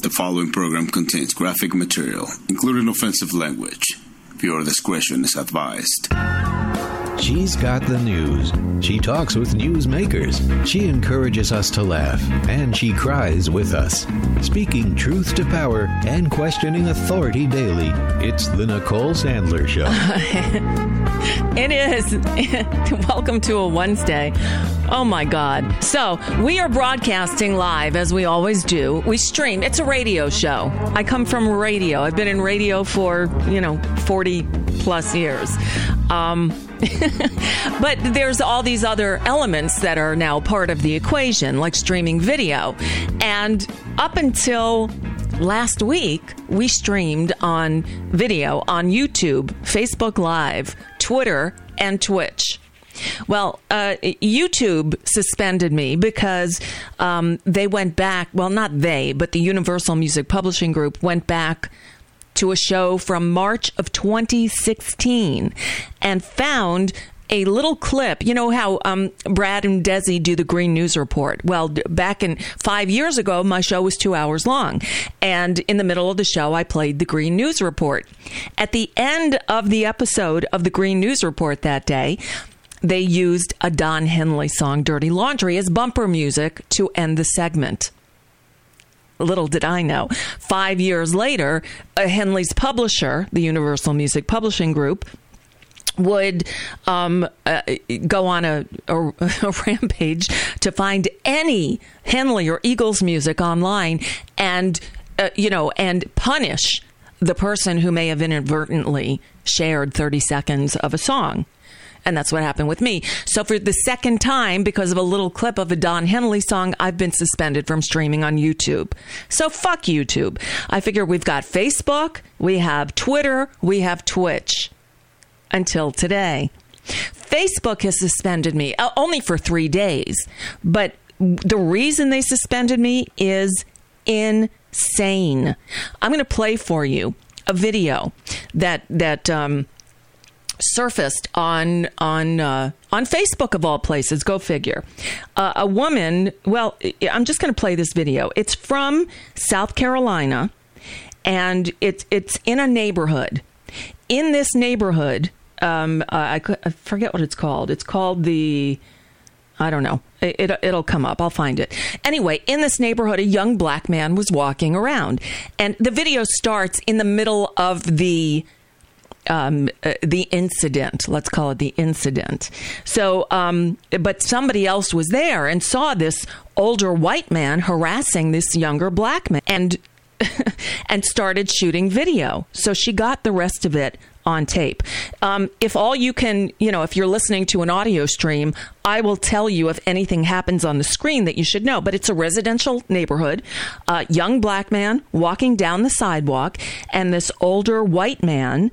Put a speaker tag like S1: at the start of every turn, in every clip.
S1: The following program contains graphic material, including offensive language. Viewer discretion is advised.
S2: She's got the news. She talks with newsmakers. She encourages us to laugh, and she cries with us. Speaking truth to power and questioning authority daily, it's the Nicole Sandler Show.
S3: It is. Welcome to a Wednesday. Oh, my God. So we are broadcasting live, as we always do. We stream. It's a radio show. I come from radio. I've been in radio for, 40 plus years. But there's all these other elements that are now part of the equation, like streaming video. And up until last week, we streamed on video on YouTube, Facebook Live, Twitter, and Twitch. Well, YouTube suspended me because they went back. Well, not they, but the Universal Music Publishing Group went back to a show from March of 2016 and found a little clip. You know how Brad and Desi do the Green News Report? Well, back in 5 years ago, my show was 2 hours long. And in the middle of the show, I played the Green News Report. At the end of the episode of the Green News Report that day, they used a Don Henley song, Dirty Laundry, as bumper music to end the segment. Little did I know, 5 years later, Henley's publisher, the Universal Music Publishing Group, would go on a rampage to find any Henley or Eagles music online and, and punish the person who may have inadvertently shared 30 seconds of a song. And that's what happened with me. So for the second time, because of a little clip of a Don Henley song, I've been suspended from streaming on YouTube. So fuck YouTube. I figure we've got Facebook, we have Twitter, we have Twitch. Until today. Facebook has suspended me only for 3 days. But the reason they suspended me is insane. I'm going to play for you a video that surfaced on Facebook of all places. Go figure. A woman. Well, I'm just going to play this video. It's from South Carolina, and it's in a neighborhood. In this neighborhood, I forget what it's called. It's called the. I don't know. It'll come up. I'll find it. Anyway, in this neighborhood, a young black man was walking around, and the video starts in the middle of the incident. Let's call it the incident. So, but somebody else was there and saw this older white man harassing this younger black man and started shooting video. So she got the rest of it on tape. If all you can, if you're listening to an audio stream, I will tell you if anything happens on the screen that you should know. But it's a residential neighborhood, young black man walking down the sidewalk, and this older white man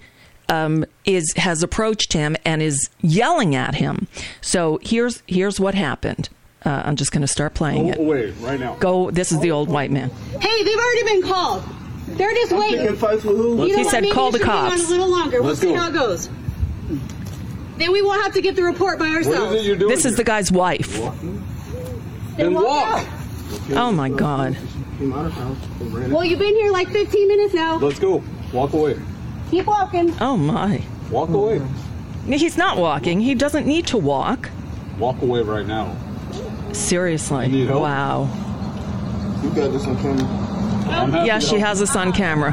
S3: has approached him and is yelling at him. So here's what happened. I'm just going to start playing it.
S4: Away right now.
S3: Go. This is the old white man.
S5: Hey, they've already been called. They're just waiting.
S3: He said, "Call the cops."
S5: On a little longer. We'll see how it goes. Then we won't have to get the report by ourselves.
S4: What is it you're doing?
S3: This is the guy's wife.
S5: Then walk.
S3: Oh my God.
S5: Well, you've been here like 15 minutes now.
S4: Let's go. Walk away.
S5: Keep walking.
S3: Oh my.
S4: Walk away.
S3: He's not walking. He doesn't need to walk.
S4: Walk away right now.
S3: Seriously.
S4: You need help?
S3: Wow.
S4: You got this on camera.
S3: Yeah, she has us on camera.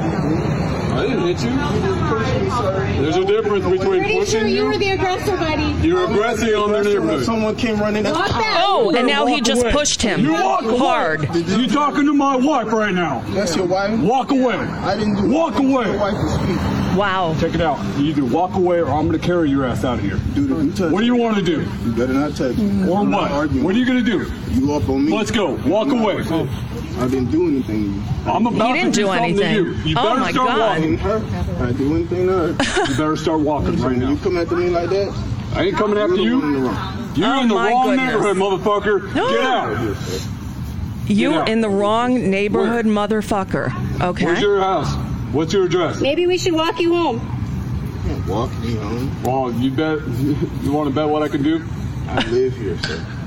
S4: I didn't hit you. There's a difference between
S5: Pretty
S4: pushing
S5: sure you were the aggressor, buddy.
S4: You're aggressing on their neighborhood.
S6: Someone came running.
S5: Walk back.
S3: Oh, and now he just pushed him
S4: You walk
S3: hard.
S4: away. You talking to my wife right now.
S6: That's your wife?
S4: Walk away.
S6: I didn't do
S4: Walk
S6: anything.
S4: away.
S6: Your wife is speaking.
S3: Wow.
S4: Check it out. You either walk away or I'm going to carry your ass out of here.
S6: Dude, if you touch
S4: What do you want to do?
S6: You better not touch me.
S4: Or
S6: I'm not
S4: what?
S6: arguing.
S4: What are you going to do?
S6: You up on me?
S4: Let's go. Walk
S6: I'm not
S4: away.
S6: upset. I didn't do anything to you.
S4: I'm about
S3: He didn't
S4: to
S3: do
S4: something
S3: anything.
S4: To you. You
S3: Oh
S4: better
S3: my
S4: start
S3: God.
S4: walking.
S6: Her. I do anything to her.
S4: You better start walking right
S6: You
S4: now.
S6: come after me like that?
S4: I ain't coming after
S6: You're the one in the
S4: you.
S6: wrong.
S4: You're
S3: Oh
S4: in the
S3: my
S4: wrong
S3: goodness.
S4: neighborhood, motherfucker. Get out.
S3: You're
S4: Get out.
S3: in the wrong neighborhood, motherfucker. Okay.
S4: Where's your house? What's your address?
S5: Maybe we should walk you home.
S6: You can't walk me home.
S4: Well, you bet. You want to bet what I can do?
S6: I live here, sir.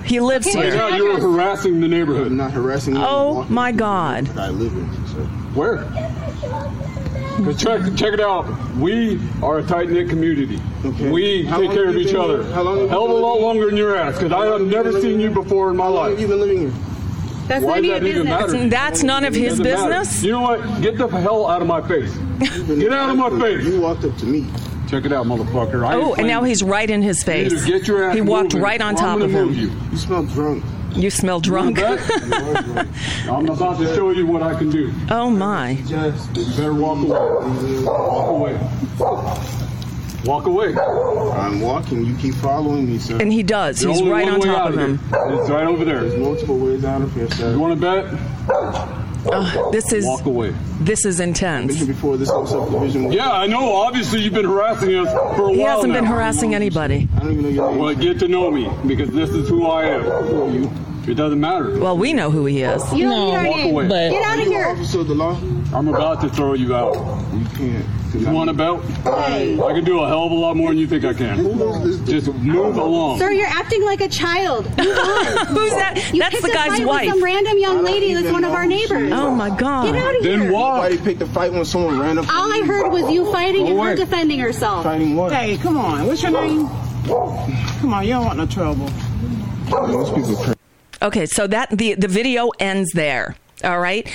S3: He lives
S5: Okay,
S4: Right
S3: here.
S4: now, you're harassing the neighborhood.
S6: I'm not harassing you.
S3: Oh,
S6: Walking
S3: my
S6: through the
S3: God.
S6: neighborhood I live in, sir.
S4: Where? 'Cause check it out. We are a tight-knit community.
S6: Okay.
S4: We
S6: How
S4: take
S6: long
S4: care
S6: have
S4: of
S6: you
S4: each
S6: been
S4: other.
S6: here? How long have you
S4: Hell of a
S6: been
S4: lot
S6: living
S4: longer than your ass, because I have never seen you before in my
S6: How long
S4: life.
S6: have you been living here?
S5: That's
S4: Why
S5: none of
S4: does
S5: your
S4: that even
S5: business.
S4: matter?
S3: That's none of his
S4: Doesn't matter.
S3: business.
S4: You know what? Get the hell out of my face. Get out of my face.
S6: You walked up to me.
S4: Check it out, motherfucker. I ain't
S3: Oh, and
S4: playing.
S3: now he's right in his face.
S4: Either get your ass
S3: He walked
S4: moving,
S3: right on
S4: or
S3: top
S4: I'm
S3: of
S4: gonna move
S3: him.
S4: you.
S6: You smell drunk.
S3: You smell drunk.
S4: Bet? I'm about to show you what I can do.
S3: Oh my.
S6: Just
S4: You better walk away. Walk away. Walk away.
S6: I'm walking. You keep following me, sir.
S3: And he does.
S4: There's
S3: He's
S4: only
S3: right
S4: one
S3: on
S4: way
S3: top
S4: out
S3: of him.
S4: here. It's right over there.
S6: There's multiple ways out of here,
S4: You
S6: sir.
S4: want to bet?
S3: This is
S4: Walk away.
S3: intense.
S6: Been before this whole subdivision.
S4: Yeah, I know. Obviously, you've been harassing us for a while
S3: He hasn't been
S4: now.
S3: harassing anybody.
S6: I don't even know your name.
S4: Well, get to know me, because this is who I am.
S6: Who are you?
S4: It doesn't matter.
S3: Well, we know who he is.
S5: You don't need our
S4: Walk
S5: name.
S4: away.
S5: Get out
S6: Are
S5: of
S6: you an
S5: here.
S6: officer of the law?
S4: I'm about to throw you out.
S6: You can't.
S4: You want to bet?
S5: Hey.
S4: I can do a hell of a lot more than you think I can.
S6: Who is this?
S4: Just move along.
S5: Sir, you're acting like a child. Move on.
S3: Who's that?
S5: You
S3: That's
S5: picked
S3: the
S5: a
S3: guy's
S5: fight
S3: wife.
S5: with some random young
S6: don't
S5: lady that's
S6: even
S5: one of
S6: know
S5: our
S6: who she
S5: neighbors.
S6: is.
S3: Oh my God.
S5: Get out of
S4: Then
S5: here.
S4: walk.
S6: Nobody picked a fight when someone ran up.
S5: All I heard was you fighting and
S4: away.
S5: her defending herself.
S6: Fighting what?
S7: Hey, come on. What's your name? Come on, you don't want no trouble.
S6: Those people crazy.
S3: Okay, so that the video ends there. All right.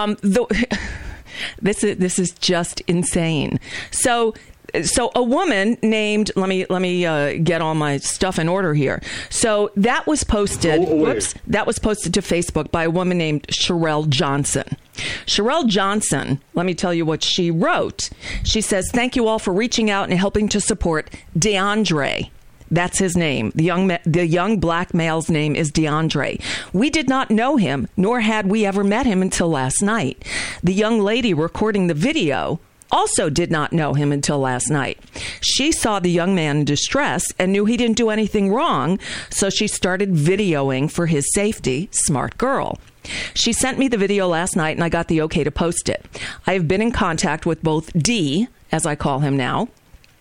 S3: This is just insane. So a woman named let me get all my stuff in order here. So that was posted.
S4: Go away.
S3: Whoops, that was posted to Facebook by a woman named Sherelle Johnson. Sherelle Johnson, let me tell you what she wrote. She says, "Thank you all for reaching out and helping to support DeAndre." That's his name. The young black male's name is DeAndre. We did not know him, nor had we ever met him until last night. The young lady recording the video also did not know him until last night. She saw the young man in distress and knew he didn't do anything wrong, so she started videoing for his safety. Smart girl. She sent me the video last night and I got the okay to post it. I have been in contact with both D, as I call him now,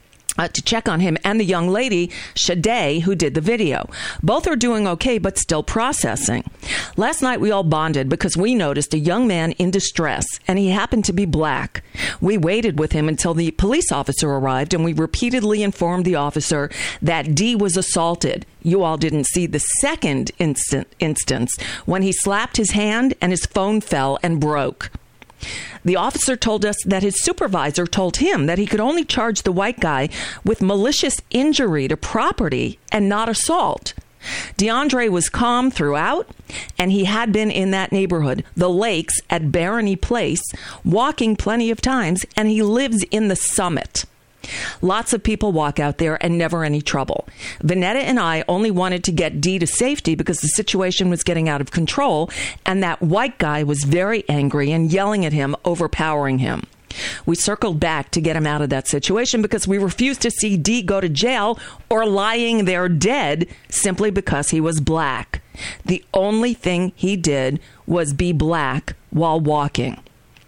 S3: to check on him, and the young lady, Shade, who did the video. Both are doing okay, but still processing. Last night, we all bonded because we noticed a young man in distress, and he happened to be black. We waited with him until the police officer arrived, and we repeatedly informed the officer that D was assaulted. You all didn't see the second instance when he slapped his hand and his phone fell and broke. The officer told us that his supervisor told him that he could only charge the white guy with malicious injury to property and not assault. DeAndre was calm throughout, and he had been in that neighborhood, the Lakes at Barony Place, walking plenty of times, and he lives in the Summit. Lots of people walk out there and never any trouble. Vanetta and I only wanted to get D to safety because the situation was getting out of control, and that white guy was very angry and yelling at him, overpowering him. We circled back to get him out of that situation because we refused to see D go to jail or lying there dead simply because he was black. The only thing he did was be black while walking.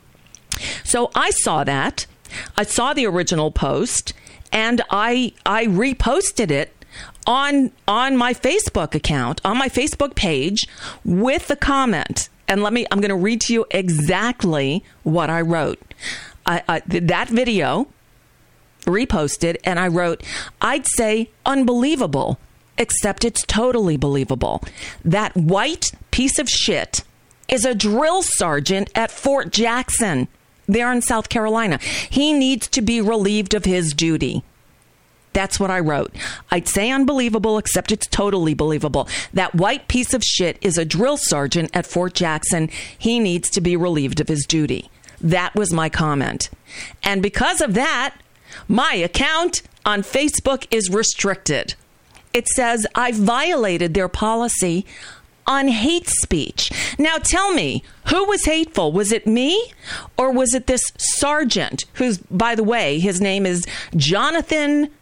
S3: So I saw that. I saw the original post and I reposted it on my Facebook account, on my Facebook page with the comment. And I'm going to read to you exactly what I wrote. That video reposted, and I wrote, "I'd say unbelievable, except it's totally believable. That white piece of shit is a drill sergeant at Fort Jackson. There in South Carolina. He needs to be relieved of his duty." That's what I wrote. I'd say unbelievable, except it's totally believable. That white piece of shit is a drill sergeant at Fort Jackson. He needs to be relieved of his duty. That was my comment. And because of that, my account on Facebook is restricted. It says I violated their policy on hate speech. Now tell me, who was hateful? Was it me or was it this sergeant who's, by the way, his name is Jonathan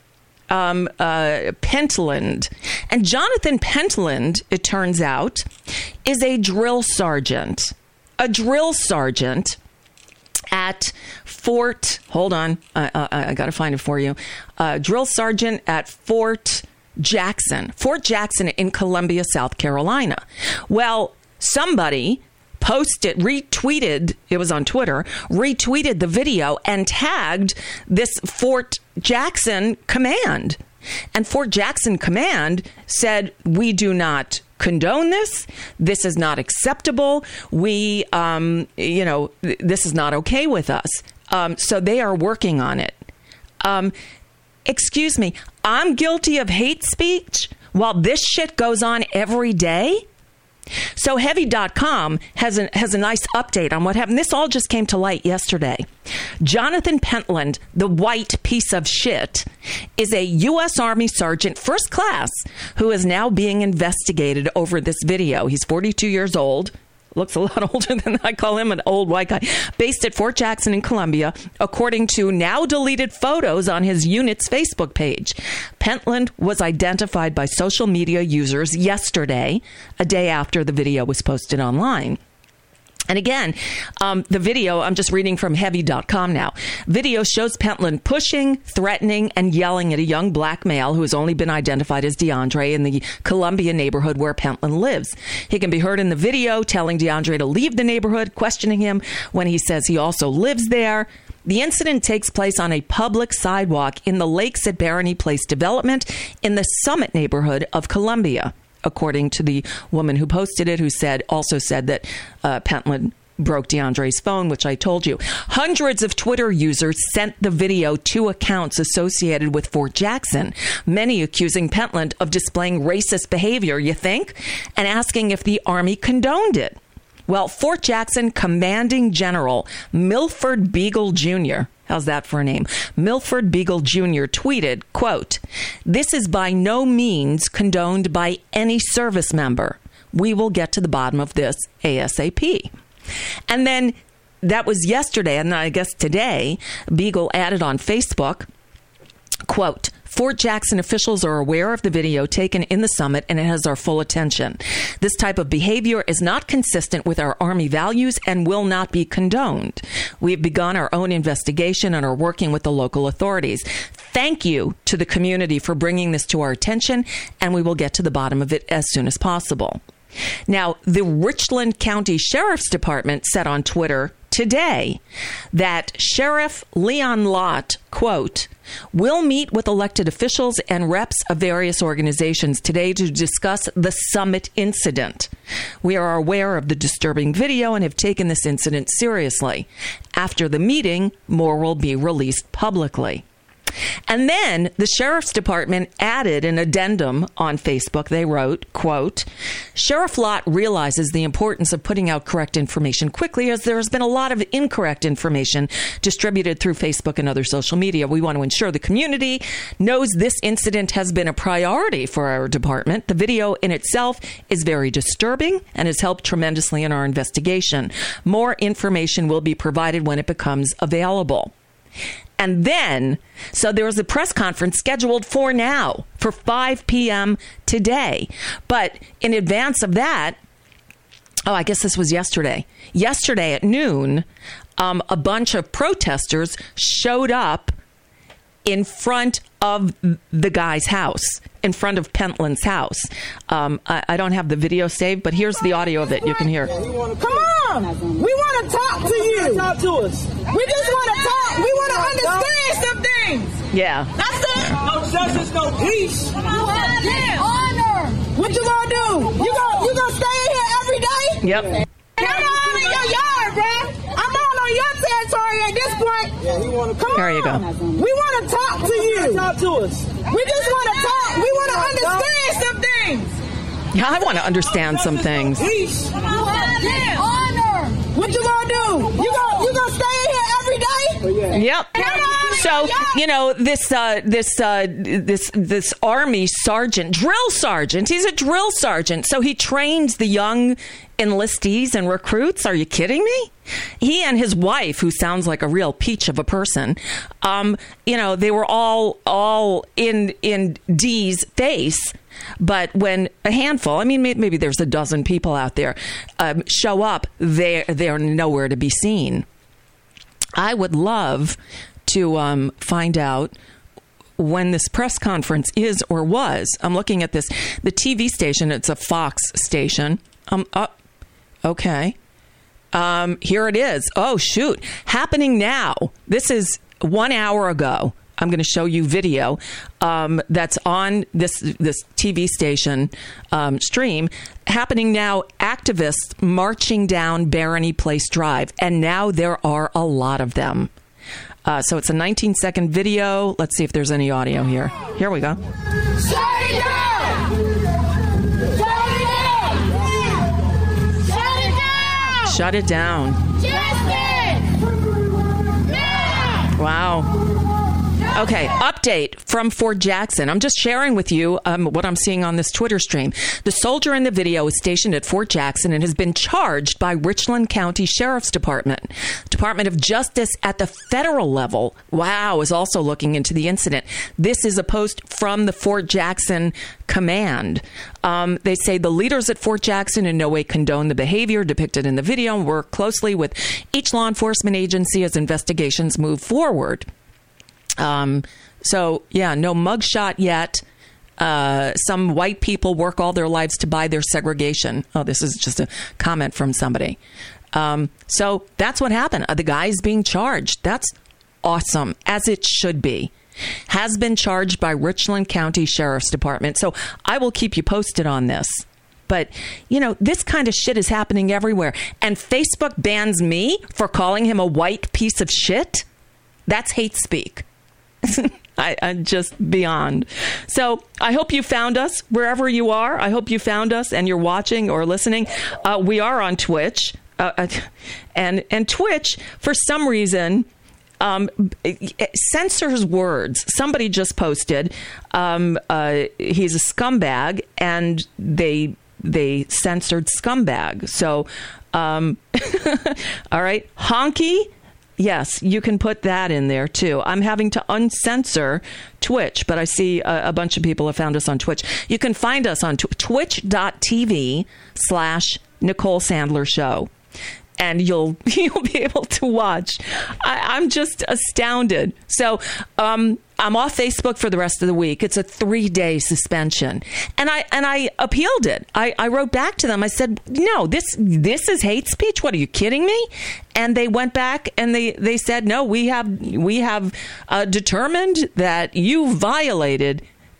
S3: Pentland. And Jonathan Pentland, it turns out, is a drill sergeant. A drill sergeant at Fort, hold on, I got to find it for you. Drill sergeant at Fort Jackson, Fort Jackson in Columbia, South Carolina. Well, somebody retweeted, it was on Twitter, retweeted the video and tagged this Fort Jackson command. And Fort Jackson command said, we do not condone this. This is not acceptable. We, this is not okay with us. So they are working on it. Excuse me, I'm guilty of hate speech while this shit goes on every day? So Heavy.com has a nice update on what happened. This all just came to light yesterday. Jonathan Pentland, the white piece of shit, is a U.S. Army sergeant, first class, who is now being investigated over this video. He's 42 years old. Looks a lot older than I call him, an old white guy. Based at Fort Jackson in Columbia, according to now deleted photos on his unit's Facebook page. Pentland was identified by social media users yesterday, a day after the video was posted online. And again, the video, I'm just reading from Heavy.com now. Video shows Pentland pushing, threatening, and yelling at a young black male who has only been identified as DeAndre in the Columbia neighborhood where Pentland lives. He can be heard in the video telling DeAndre to leave the neighborhood, questioning him when he says he also lives there. The incident takes place on a public sidewalk in the Lakes at Barony Place development in the Summit neighborhood of Columbia, according to the woman who posted it, who also said that Pentland broke DeAndre's phone, which I told you. Hundreds of Twitter users sent the video to accounts associated with Fort Jackson, many accusing Pentland of displaying racist behavior, you think, and asking if the Army condoned it. Well, Fort Jackson Commanding General Milford Beagle Jr., how's that for a name? Milford Beagle Jr. tweeted, quote, "This is by no means condoned by any service member. We will get to the bottom of this ASAP." And then that was yesterday, and I guess today, Beagle added on Facebook, quote, "Fort Jackson officials are aware of the video taken in the summit and it has our full attention. This type of behavior is not consistent with our Army values and will not be condoned. We have begun our own investigation and are working with the local authorities. Thank you to the community for bringing this to our attention, and we will get to the bottom of it as soon as possible." Now, the Richland County Sheriff's Department said on Twitter today that Sheriff Leon Lott, quote, "will meet with elected officials and reps of various organizations today to discuss the summit incident. We are aware of the disturbing video and have taken this incident seriously. After the meeting, more will be released publicly." And then the Sheriff's Department added an addendum on Facebook. They wrote, quote, "Sheriff Lott realizes the importance of putting out correct information quickly, as there has been a lot of incorrect information distributed through Facebook and other social media. We want to ensure the community knows this incident has been a priority for our department. The video in itself is very disturbing and has helped tremendously in our investigation. More information will be provided when it becomes available." And then, so there was a press conference scheduled for 5 p.m. today. But in advance of that, I guess this was yesterday. Yesterday at noon, a bunch of protesters showed up in front of the guy's house, in front of Pentland's house. I don't have the video saved, but here's the audio of it. You can hear.
S7: Come on! We want to talk to you! Talk to us! We just want to talk! We want to understand some things!
S3: Yeah.
S7: That's it!
S8: No justice, no peace!
S7: Honor! What you gonna do? You gonna stay in here every day?
S3: Yep.
S7: I'm all in your yard, bruh! I'm all on your territory at this point! Come on!
S3: There you go.
S7: We want to talk to you!
S8: Talk to us!
S7: We just want to talk! We want to understand some things!
S3: Yeah, I want to understand some things.
S8: Peace!
S7: Honor! What you gonna do? You gonna stay in here every day?
S3: Yep. So, you know, this Army sergeant, drill sergeant, he's a drill sergeant. So he trains the young enlistees and recruits. Are you kidding me? He and his wife, who sounds like a real peach of a person, you know, they were all in Dee's face. But when a handful, I mean, maybe there's a dozen people out there, show up, they're nowhere to be seen. I would love to find out when this press conference is or was. I'm looking at this, the TV station. It's a Fox station. Okay. Here it is. Oh, shoot. Happening now. This is 1 hour ago. I'm going to show you video that's on this TV station stream. Happening now, activists marching down Barony Place Drive. And now there are a lot of them. So it's a 19-second video. Let's see if there's any audio here. Here we go.
S7: Shut it down! Shut it down! Shut it down!
S3: Shut it down.
S7: Justice! Now!
S3: Wow. Okay, update from Fort Jackson. I'm just sharing with you what I'm seeing on this Twitter stream. The soldier in the video is stationed at Fort Jackson and has been charged by Richland County Sheriff's Department. Department of Justice at the federal level, is also looking into the incident. This is a post from the Fort Jackson command. They say the leaders at Fort Jackson in no way condone the behavior depicted in the video and work closely with each law enforcement agency as investigations move forward. No mugshot yet. Some white people work all their lives to buy their segregation. Oh, this is just a comment from somebody. So that's what happened. The guy is being charged. That's awesome, as it should be. Has been charged by Richland County Sheriff's Department. So I will keep you posted on this. But, this kind of shit is happening everywhere. And Facebook bans me for calling him a white piece of shit? That's hate speak. I'm just beyond. So I hope you found us wherever you are. I hope you found us and you're watching or listening. We are on Twitch. And Twitch, for some reason, censors words. Somebody just posted, he's a scumbag, and they censored scumbag. So, all right, honky. Yes, you can put that in there, too. I'm having to uncensor Twitch, but I see a bunch of people have found us on Twitch. You can find us on twitch.tv/Nicole Sandler Show. And you'll be able to watch. I'm just astounded. So I'm off Facebook for the rest of the week. It's a 3-day suspension, and I appealed it. I wrote back to them. I said, no, this is hate speech. What, are you kidding me? And they went back and they said, no, we have determined that you violated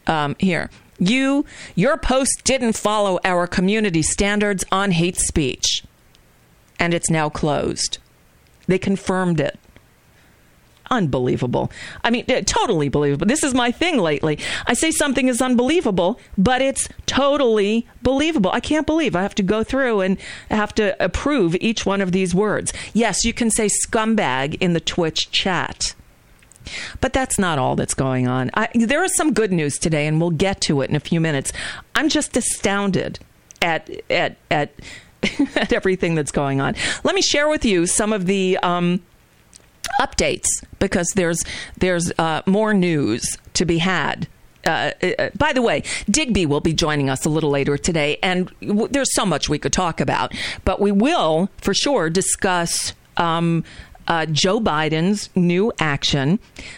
S3: your post didn't follow our community standards on hate speech. And it's now closed. They confirmed it. Unbelievable. I mean, totally believable. This is my thing lately. I say something is unbelievable, but it's totally believable. I can't believe I have to go through and have to approve each one of these words. Yes, you can say scumbag in the Twitch chat. But that's not all that's going on. There is some good news today, and we'll get to it in a few minutes. I'm just astounded at at everything that's going on. Let me share with you some of the updates, because there's more news to be had. By the way, Digby will be joining us a little later today, and there's so much we could talk about. But we will, for sure, discuss Joe Biden's new action.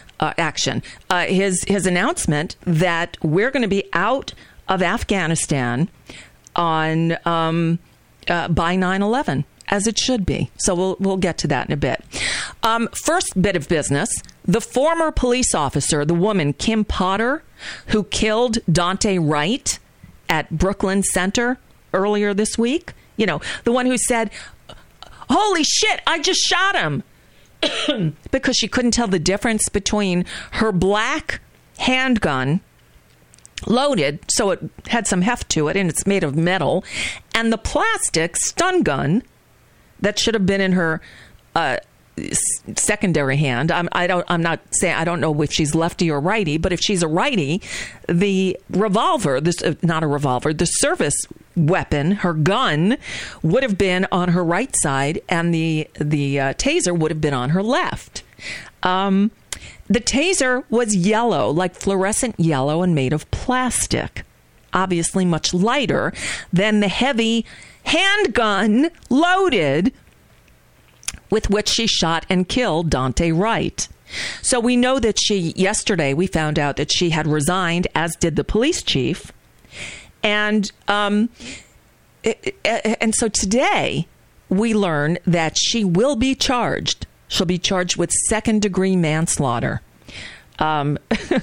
S3: His announcement that we're going to be out of Afghanistan on by 9/11, as it should be. So we'll get to that in a bit. First bit of business: the former police officer, the woman Kim Potter, who killed Daunte Wright at Brooklyn Center earlier this week. The one who said, "Holy shit, I just shot him," because she couldn't tell the difference between her black handgun, loaded, so it had some heft to it, and it's made of metal, and the plastic stun gun that should have been in her secondary hand. I don't know if she's lefty or righty, but if she's a righty, the revolver, the service weapon, her gun, would have been on her right side, and the taser would have been on her left. The taser was yellow, like fluorescent yellow, and made of plastic, obviously much lighter than the heavy handgun loaded with which she shot and killed Daunte Wright. So we know that yesterday we found out that she had resigned, as did the police chief. And so today we learn that she will be charged. She'll be charged with second-degree manslaughter. And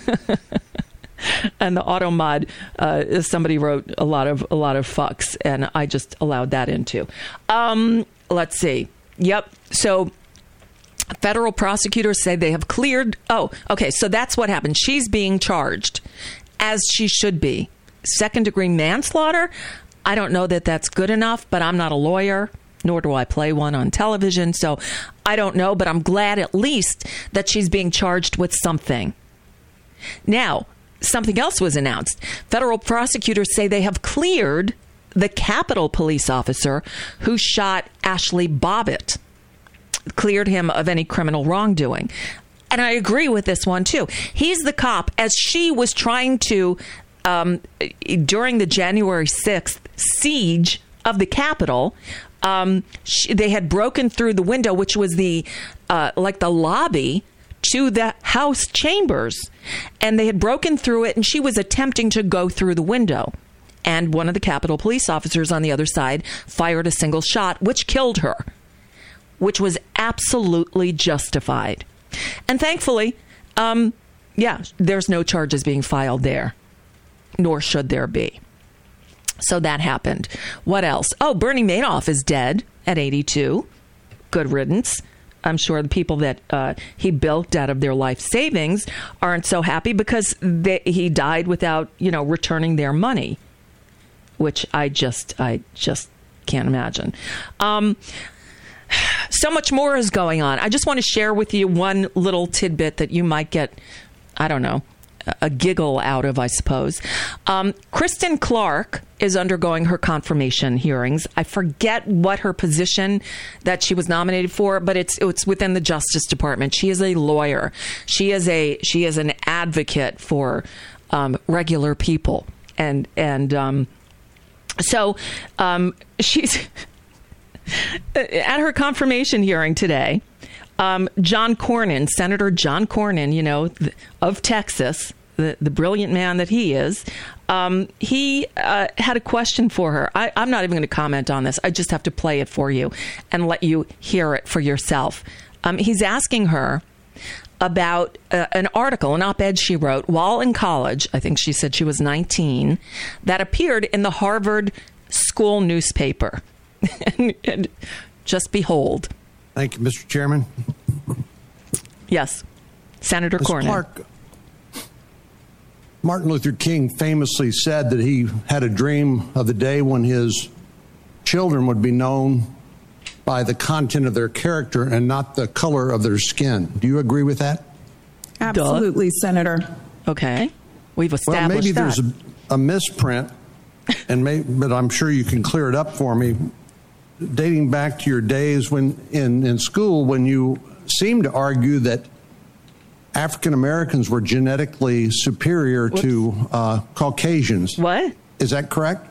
S3: the Automod, somebody wrote a lot of fucks, and I just allowed that into. Let's see. Yep. So federal prosecutors say they have cleared. Oh, okay. So that's what happened. She's being charged, as she should be. Second-degree manslaughter. I don't know that that's good enough, but I'm not a lawyer, nor do I play one on television. So I don't know, but I'm glad at least that she's being charged with something. Now, something else was announced. Federal prosecutors say they have cleared the Capitol police officer who shot Ashley Bobbitt. Cleared him of any criminal wrongdoing. And I agree with this one, too. He's the cop, as she was trying to, during the January 6th siege of the Capitol, they had broken through the window, which was the lobby to the House chambers. And they had broken through it, and she was attempting to go through the window. And one of the Capitol police officers on the other side fired a single shot, which killed her, which was absolutely justified. And thankfully, there's no charges being filed there, nor should there be. So that happened. What else? Oh, Bernie Madoff is dead at 82. Good riddance. I'm sure the people that he bilked out of their life savings aren't so happy because he died without, returning their money, which I just can't imagine. So much more is going on. I just want to share with you one little tidbit that you might get, I don't know, a giggle out of, I suppose. Kristen Clark is undergoing her confirmation hearings. I forget what her position that she was nominated for, but it's within the Justice Department. She is a lawyer. She is an advocate for regular people, and so she's at her confirmation hearing today. John Cornyn, Senator John Cornyn, of Texas, the brilliant man that he is, he had a question for her. I'm not even going to comment on this. I just have to play it for you and let you hear it for yourself. He's asking her about an article, an op-ed she wrote while in college. I think she said she was 19, that appeared in the Harvard school newspaper. and just behold.
S9: Thank you, Mr. Chairman.
S3: Yes, Senator Cornyn.
S9: Clark, Martin Luther King famously said that he had a dream of the day when his children would be known by the content of their character and not the color of their skin. Do you agree with that?
S10: Absolutely, Senator.
S3: Okay. We've established
S9: maybe
S3: that.
S9: There's a misprint, but I'm sure you can clear it up for me. Dating back to your days when in school, when you seemed to argue that African Americans were genetically superior to Caucasians.
S3: What?
S9: Is that correct?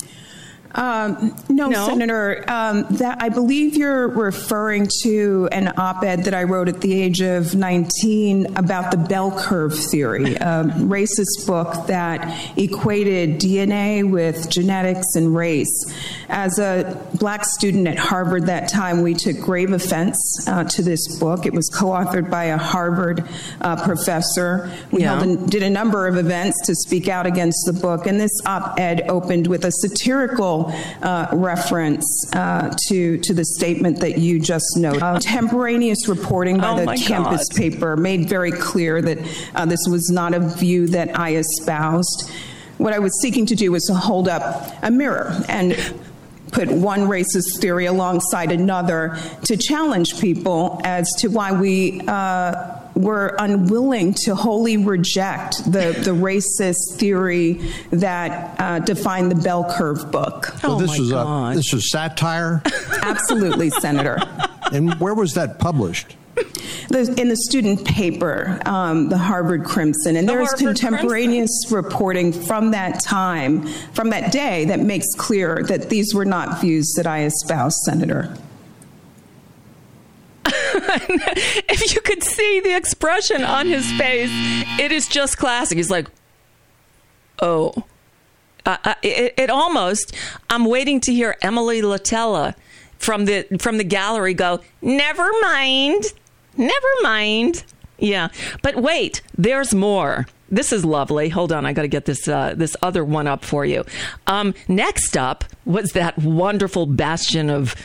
S10: No, Senator. That I believe you're referring to an op-ed that I wrote at the age of 19 about the bell curve theory, a racist book that equated DNA with genetics and race. As a black student at Harvard that time, we took grave offense to this book. It was co-authored by a Harvard professor. We did a number of events to speak out against the book, and this op-ed opened with a satirical reference to the statement that you just noted. Contemporaneous reporting by the campus paper made very clear that this was not a view that I espoused. What I was seeking to do was to hold up a mirror and put one racist theory alongside another to challenge people as to why we were unwilling to wholly reject the racist theory that defined the bell curve book.
S9: So this was satire?
S10: Absolutely, Senator.
S9: And where was that published?
S10: In the student paper, the Harvard Crimson. And there's contemporaneous reporting from that time, from that day, that makes clear that these were not views that I espoused, Senator.
S3: If you could see the expression on his face, it is just classic. He's like, oh. It almost, I'm waiting to hear Emily Latella from the gallery go, never mind. Yeah. But wait, there's more. This is lovely. Hold on. I got to get this other one up for you. Next up was that wonderful bastion of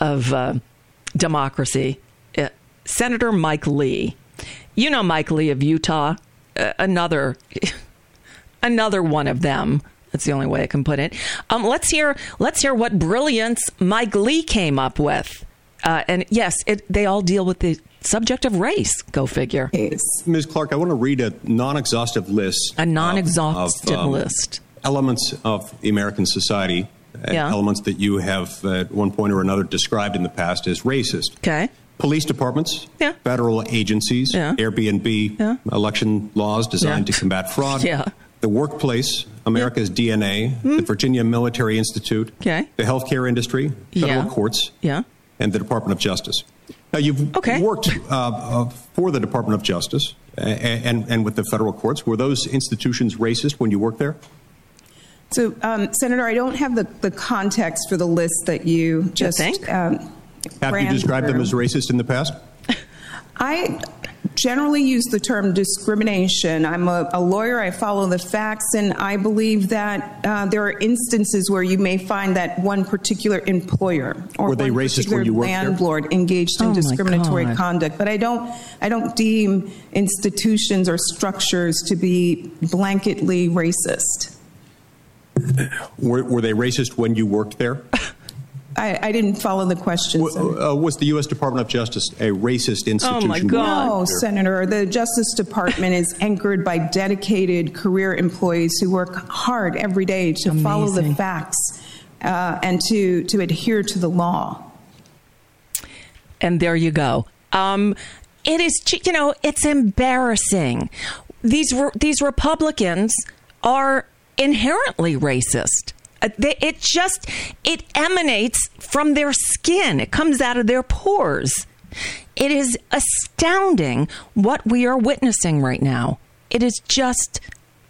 S3: democracy, Senator Mike Lee. You know Mike Lee of Utah, another one of them. That's the only way I can put it. Let's hear what brilliance Mike Lee came up with. And yes, they all deal with the subject of race. Go figure.
S11: Ms. Clark, I want to read a non-exhaustive list.
S3: A non-exhaustive list.
S11: Elements of the American society, elements that you have at one point or another described in the past as racist.
S3: Okay.
S11: Police departments, federal agencies, Airbnb, election laws designed to combat fraud. The workplace, America's DNA, the Virginia Military Institute, the healthcare industry, federal courts, and the Department of Justice. Now, you've worked for the Department of Justice and with the federal courts. Were those institutions racist when you worked there?
S10: So, Senator, I don't have the context for the list that you just
S11: have you described them as racist in the past?
S10: I generally use the term discrimination. I'm a lawyer. I follow the facts, and I believe that there are instances where you may find that one particular employer or
S11: were they
S10: one
S11: racist
S10: particular
S11: when you worked
S10: landlord
S11: there?
S10: Engaged in discriminatory conduct. But I don't deem institutions or structures to be blanketly racist.
S11: Were they racist when you worked there?
S10: I didn't follow the question.
S11: Was the U.S. Department of Justice a racist institution?
S3: Oh, my God.
S10: No, Senator. The Justice Department is anchored by dedicated career employees who work hard every day to follow the facts and to adhere to the law.
S3: And there you go. It is, it's embarrassing. These Republicans are inherently racist. It emanates from their skin. It comes out of their pores. It is astounding what we are witnessing right now. It is just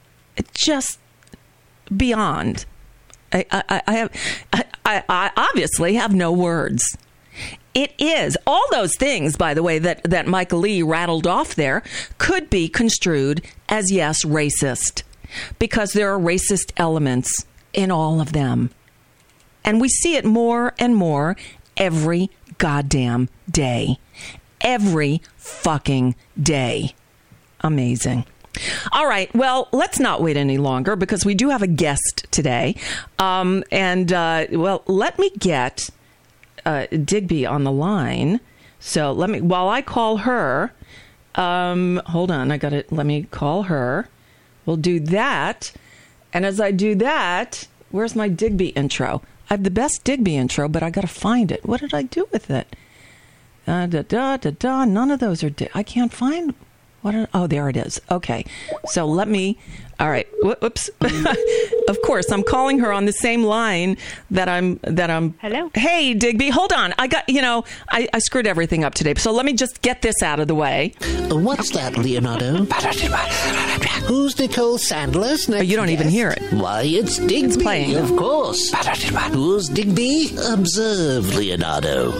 S3: beyond. I obviously have no words. It is. All those things, by the way, that Michael Lee rattled off there could be construed as, yes, racist, because there are racist elements in all of them. And we see it more and more every goddamn day. Every fucking day. Amazing. All right. Well, let's not wait any longer because we do have a guest today. Let me get Digby on the line. So while I call her, hold on. Let me call her. We'll do that. And as I do that, where's my Digby intro? I have the best Digby intro, but I got to find it. What did I do with it? None of those are. I can't find. Oh, there it is. Okay. So let me. All right. Whoops. Of course, I'm calling her on the same line that I'm.
S12: Hello.
S3: Hey, Digby. Hold on. I got. I screwed everything up today. So let me just get this out of the way.
S13: What's that, Leonardo? Who's Nicole Sandler's next
S3: you don't
S13: guest?
S3: even hear it.
S13: Why, it's Digby,
S3: it's playing.
S13: Of course. Who's Digby? Observe, Leonardo.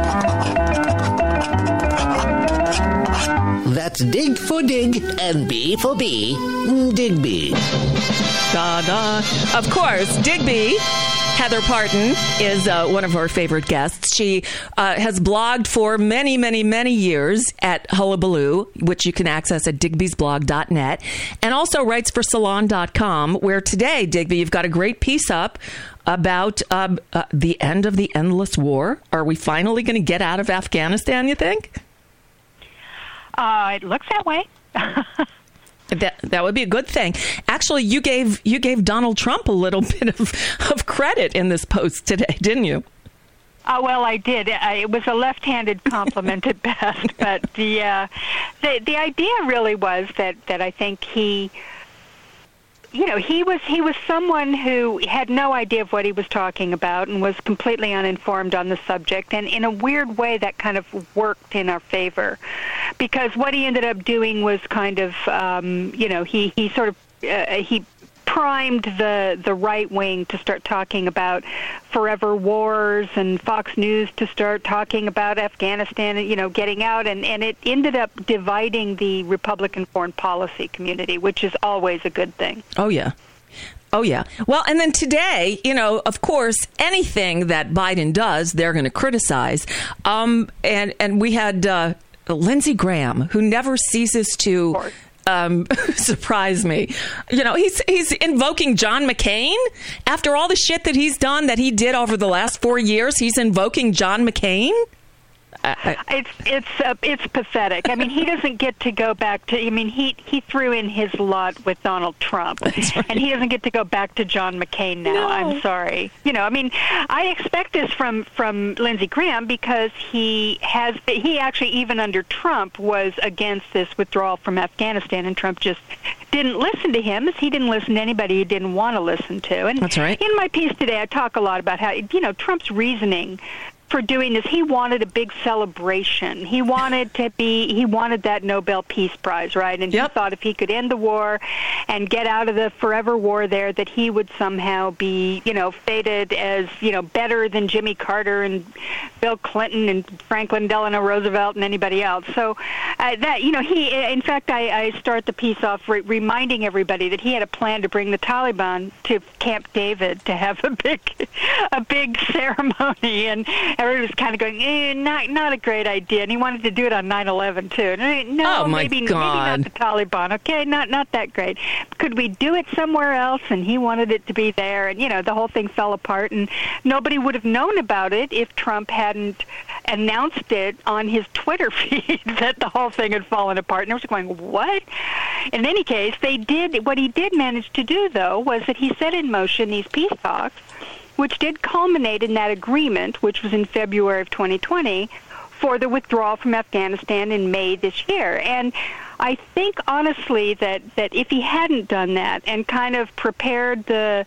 S13: That's dig for dig and B for B. Digby.
S3: Of course, Digby. Heather Parton is one of our favorite guests. She has blogged for many, many, many years at Hullabaloo, which you can access at digbysblog.net, and also writes for Salon.com, where today, Digby, you've got a great piece up about the end of the endless war. Are we finally going to get out of Afghanistan, you think?
S12: It looks that way.
S3: That would be a good thing. Actually, you gave Donald Trump a little bit of credit in this post today, didn't you?
S12: Well, I did. It was a left-handed compliment at best, but the idea really was that I think he he was someone who had no idea of what he was talking about and was completely uninformed on the subject. And in a weird way, that kind of worked in our favor, because what he ended up doing was kind of, he primed the right wing to start talking about forever wars, and Fox News to start talking about Afghanistan and, getting out. And it ended up dividing the Republican foreign policy community, which is always a good thing.
S3: Oh, yeah. Oh, yeah. Well, and then today, of course, anything that Biden does, they're going to criticize. And we had Lindsey Graham, who never ceases to surprise me. He's invoking John McCain after all the shit that he's done, that he did over the last 4 years. He's invoking John McCain.
S12: It's pathetic. I mean, he doesn't get to go back to. I mean, he threw in his lot with Donald Trump, right. And he doesn't get to go back to John McCain now. No. I'm sorry. I expect this from Lindsey Graham, because he actually, even under Trump, was against this withdrawal from Afghanistan, and Trump just didn't listen to him, as he didn't listen to anybody he didn't want to listen to. And
S3: that's right.
S12: In my piece today, I talk a lot about how Trump's reasoning for doing this. He wanted a big celebration. He wanted that Nobel Peace Prize, right? And he thought if he could end the war and get out of the forever war there, that he would somehow be, fated as, better than Jimmy Carter and Bill Clinton and Franklin Delano Roosevelt and anybody else. So in fact, I start the piece off reminding everybody that he had a plan to bring the Taliban to Camp David to have a big ceremony, and everybody was kind of going, not a great idea. And he wanted to do it on 9/11 too. No, maybe not the Taliban. Okay, not that great. Could we do it somewhere else? And he wanted it to be there. And the whole thing fell apart, and nobody would have known about it if Trump hadn't announced it on his Twitter feed that the whole thing had fallen apart. And I was going, what? In any case, what he did manage to do, though, was that he set in motion these peace talks, which did culminate in that agreement, which was in February of 2020, for the withdrawal from Afghanistan in May this year. And I think, honestly, that if he hadn't done that and kind of prepared the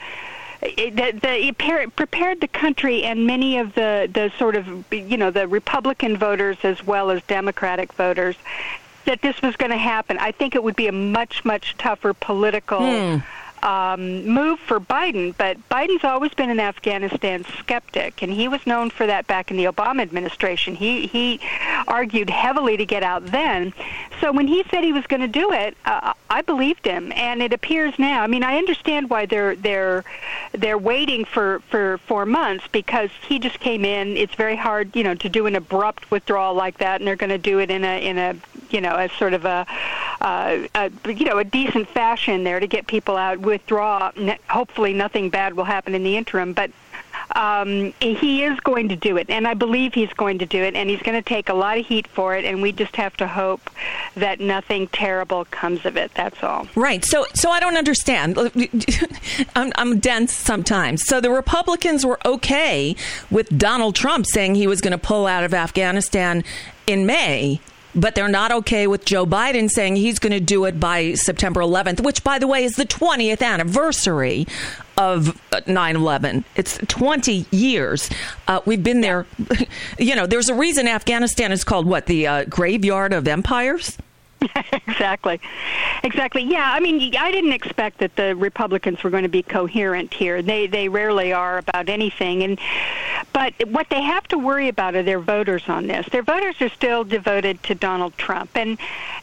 S12: country and many of the sort of, the Republican voters as well as Democratic voters, that this was going to happen, I think it would be a much, much tougher political move for Biden. But Biden's always been an Afghanistan skeptic, and he was known for that back in the Obama administration. He argued heavily to get out then. So when he said he was going to do it, I believed him, and it appears now. I mean, I understand why they're waiting for 4 months, because he just came in. It's very hard, to do an abrupt withdrawal like that, and they're going to do it in a as sort of a decent fashion there to get people out, withdraw. Hopefully nothing bad will happen in the interim, but he is going to do it, and I believe he's going to do it, and he's going to take a lot of heat for it, and we just have to hope that nothing terrible comes of it. That's all.
S3: Right. So I don't understand. I'm dense sometimes. So the Republicans were okay with Donald Trump saying he was going to pull out of Afghanistan in May, but they're not okay with Joe Biden saying he's going to do it by September 11th, which, by the way, is the 20th anniversary of 9/11. It's 20 years. We've been there. There's a reason Afghanistan is called, the graveyard of empires?
S12: Exactly. Yeah, I mean, I didn't expect that the Republicans were going to be coherent here. They rarely are about anything. But what they have to worry about are their voters on this. Their voters are still devoted to Donald Trump. And,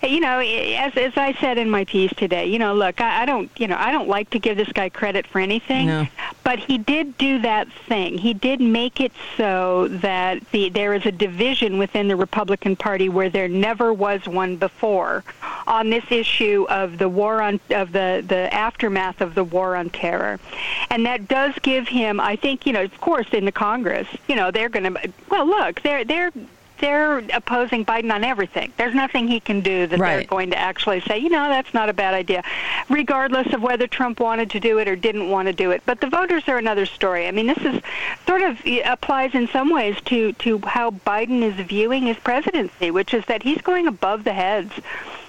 S12: as I said in my piece today, look, I don't like to give this guy credit for anything. No. But he did do that thing. He did make it so that there is a division within the Republican Party where there never was one before on this issue of the war the aftermath of the war on terror. And that does give him, I think, of course, in the Congress, they're going to, look, they're opposing Biden on everything. There's nothing he can do that they're going to actually say, that's not a bad idea, regardless of whether Trump wanted to do it or didn't want to do it. But the voters are another story. I mean, this is sort of applies in some ways to how Biden is viewing his presidency, which is that he's going above the heads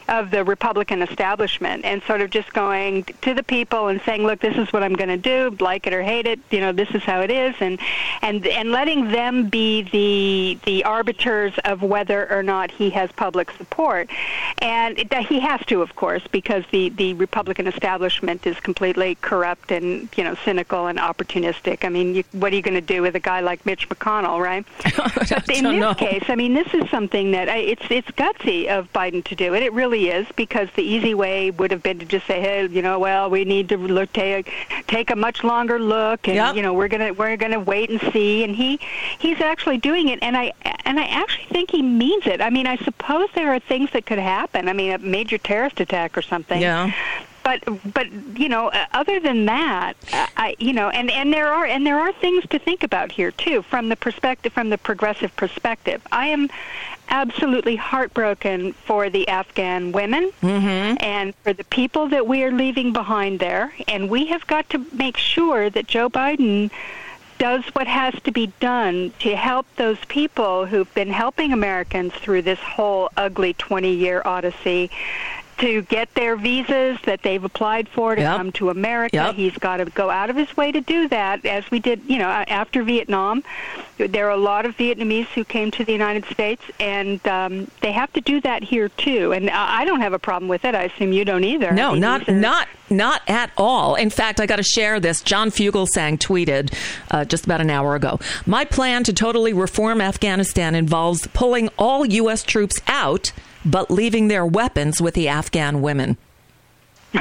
S12: the Republican establishment, and sort of just going to the people and saying, look, this is what I'm going to do, like it or hate it, this is how it is, and letting them be the arbiters of whether or not he has public support. And he has to, of course, because the Republican establishment is completely corrupt and, cynical and opportunistic. I mean, what are you going to do with a guy like Mitch McConnell, right? But in this case, I mean, this is something that it's gutsy of Biden to do it. It really is, because the easy way would have been to just say, hey, well, we need to take a much longer look, and we're gonna wait and see. And he's actually doing it, and I actually think he means it. I mean, I suppose there are things that could happen. I mean, a major terrorist attack or something. Yeah. But other than that, and there are things to think about here too, from the progressive perspective. I am absolutely heartbroken for the Afghan women and for the people that we are leaving behind there, and we have got to make sure that Joe Biden does what has to be done to help those people who've been helping Americans through this whole ugly 20-year odyssey, to get their visas that they've applied for to come to America. He's got to go out of his way to do that, as we did, after Vietnam. There are a lot of Vietnamese who came to the United States, and they have to do that here, too. And I don't have a problem with it. I assume you don't either.
S3: No, not at all. In fact, I got to share this. John Fugelsang tweeted just about an hour ago, my plan to totally reform Afghanistan involves pulling all U.S. troops out, but leaving their weapons with the Afghan women.
S12: Hey,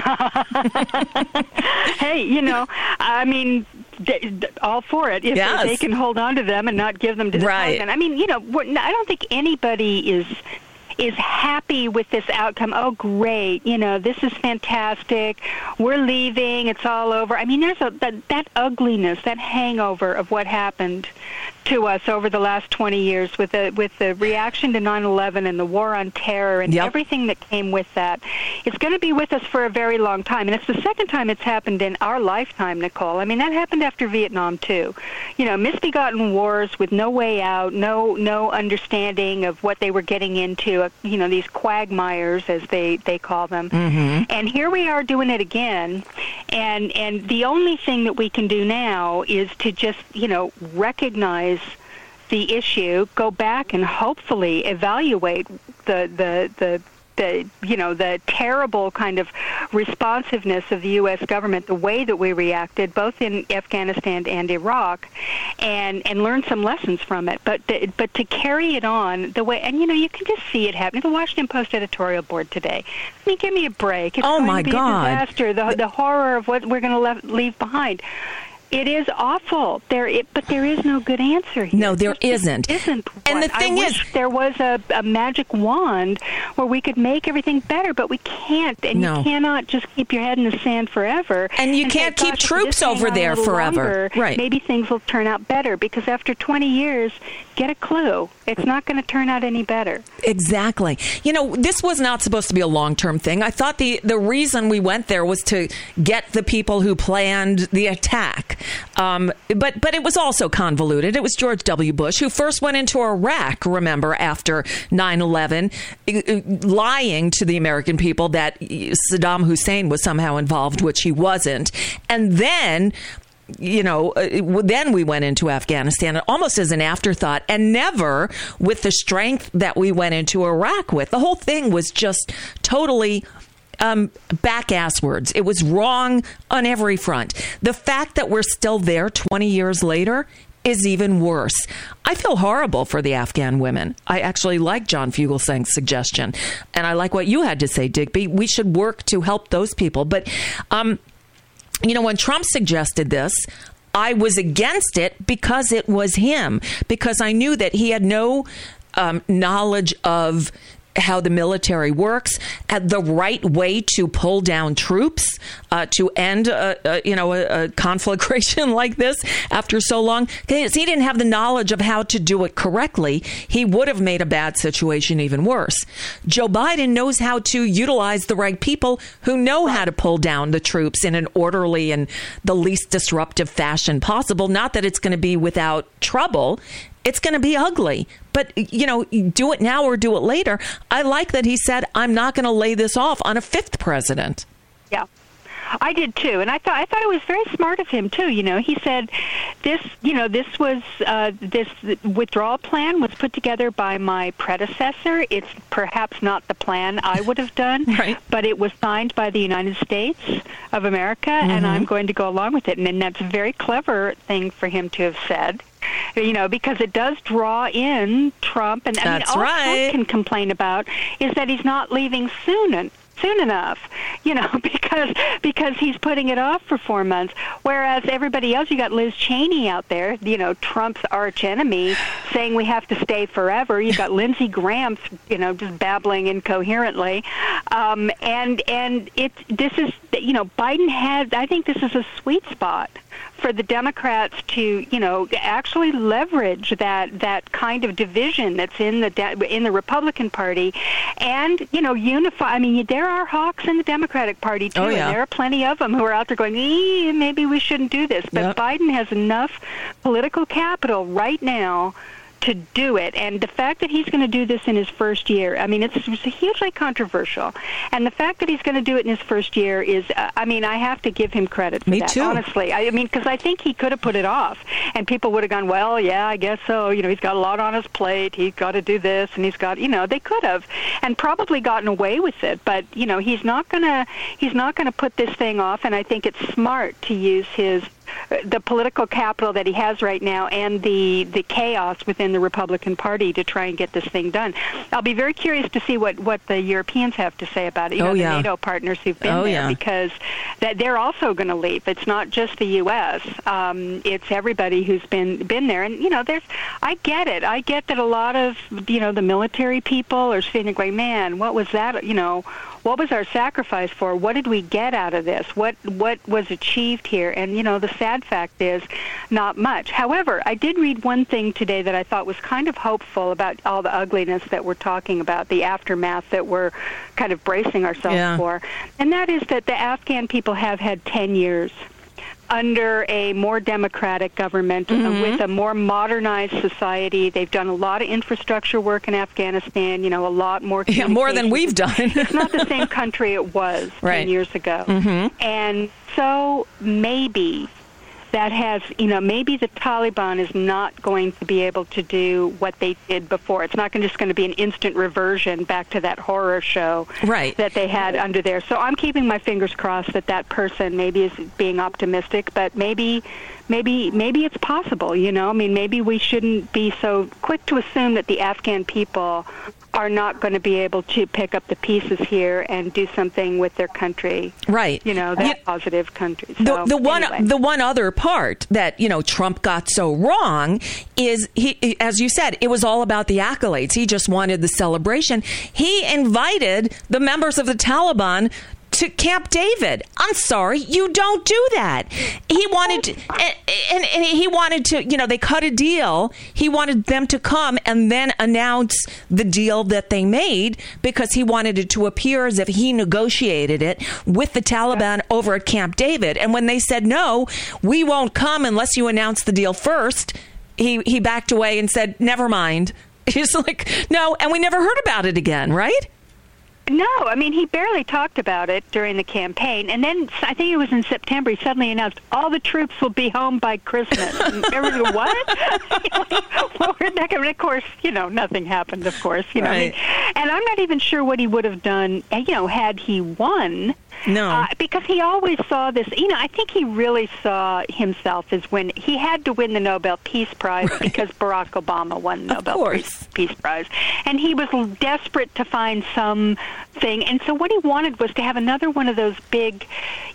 S12: I mean, all for it. If they can hold on to them and not give them to the Taliban. I mean, I don't think anybody is happy with this outcome. Oh, great. This is fantastic. We're leaving. It's all over. I mean, there's that ugliness, that hangover of what happened to us over the last 20 years with the reaction to 9/11 and the war on terror and everything that came with that. It's going to be with us for a very long time, and it's the second time it's happened in our lifetime, Nicole. I mean, that happened after Vietnam too. Misbegotten wars with no way out, no understanding of what they were getting into. These quagmires, as they call them. And here we are doing it again, and the only thing that we can do now is to just recognize the issue, go back and hopefully evaluate the terrible kind of responsiveness of the U.S. government, the way that we reacted, both in Afghanistan and Iraq, and learn some lessons from it. But to carry it on the way, and you can just see it happening. The Washington Post editorial board today. I mean, give me a break. It's going to be a disaster. The horror of what we're going to leave behind. It is awful. But there is no good answer here.
S3: No, there isn't.
S12: And the thing is, there was a magic wand where we could make everything better, but we can't. And you cannot just keep your head in the sand forever.
S3: And you can't keep troops over there forever. Right.
S12: Maybe things will turn out better, because after 20 years, get a clue. It's not going to turn out any better.
S3: Exactly. This was not supposed to be a long-term thing. I thought the reason we went there was to get the people who planned the attack. But it was also convoluted. It was George W. Bush who first went into Iraq, remember, after 9/11, lying to the American people that Saddam Hussein was somehow involved, which he wasn't. And then then we went into Afghanistan almost as an afterthought, and never with the strength that we went into Iraq with. The whole thing was just totally back-asswards. It was wrong on every front. The fact that we're still there 20 years later is even worse. I feel horrible for the Afghan women. I actually like John Fugelsang's suggestion, and I like what you had to say, Digby. We should work to help those people. But when Trump suggested this, I was against it because it was him, because I knew that he had no knowledge of how the military works, the right way to pull down troops, to end a conflagration like this after so long. Because he didn't have the knowledge of how to do it correctly, he would have made a bad situation even worse. Joe Biden knows how to utilize the right people who know how to pull down the troops in an orderly and the least disruptive fashion possible. Not that it's going to be without trouble. it's going to be ugly. But, do it now or do it later. I like that he said, I'm not going to lay this off on a fifth president.
S12: Yeah. I did too, and I thought it was very smart of him too. He said this withdrawal plan was put together by my predecessor. It's perhaps not the plan I would have done, right, but it was signed by the United States of America, and I'm going to go along with it. And that's a very clever thing for him to have said. Because it does draw in Trump, and all Trump can complain about is that he's not leaving soon enough, because he's putting it off for 4 months. Whereas everybody else, you got Liz Cheney out there, Trump's arch enemy, saying we have to stay forever. You've got Lindsey Graham, just babbling incoherently. Biden had, I think this is a sweet spot for the Democrats to, actually leverage that kind of division that's in the Republican Party, and unify. I mean, there are hawks in the Democratic Party too, and there are plenty of them who are out there going, maybe we shouldn't do this. But Biden has enough political capital right now to do it, and the fact that he's going to do this in his first year, I mean, it's hugely controversial, and the fact that he's going to do it in his first year is, I have to give him credit for that. Me too. Honestly. Because I think he could have put it off, and people would have gone, well, yeah, I guess so, he's got a lot on his plate, he's got to do this, and he's got, they could have, and probably gotten away with it, but, he's not going to put this thing off, and I think it's smart to use the political capital that he has right now and the chaos within the Republican Party to try and get this thing done. I'll be very curious to see what the Europeans have to say about it, the NATO partners who've been there, because that they're also going to leave. It's not just the U.S. It's everybody who's been there. And, I get it. I get that a lot of, the military people are sitting there going, man, what was that, what was our sacrifice for? What did we get out of this? What was achieved here? And, the sad fact is not much. However, I did read one thing today that I thought was kind of hopeful about all the ugliness that we're talking about, the aftermath that we're kind of bracing ourselves for. And that is that the Afghan people have had 10 years under a more democratic government, with a more modernized society. They've done a lot of infrastructure work in Afghanistan, a lot more.
S3: Yeah, more than we've done.
S12: It's not the same country it was 10 years ago. And so maybe that has, maybe the Taliban is not going to be able to do what they did before. It's not just going to be an instant reversion back to that horror show that they had under there. So I'm keeping my fingers crossed that person maybe is being optimistic, but maybe it's possible, maybe we shouldn't be so quick to assume that the Afghan people are not going to be able to pick up the pieces here and do something with their country. Right. That positive country. So,
S3: the one other part that, Trump got so wrong is, he, as you said, it was all about the accolades. He just wanted the celebration. He invited the members of the Taliban to Camp David. I'm sorry, you don't do that. He wanted to, and he wanted to, they cut a deal. He wanted them to come and then announce the deal that they made, because he wanted it to appear as if he negotiated it with the Taliban over at Camp David. And when they said, no, we won't come unless you announce the deal first, he backed away and said, never mind. He's like, no, and we never heard about it again, right?
S12: No, he barely talked about it during the campaign. And then, I think it was in September, he suddenly announced, all the troops will be home by Christmas. And everyone goes, what? Well, of course, nothing happened, of course. Right. And I'm not even sure what he would have done, had he won. No. Because he always saw this, I think he really saw himself as when he had to win the Nobel Peace Prize because Barack Obama won the Nobel Peace Prize. And he was desperate to find something. And so what he wanted was to have another one of those big,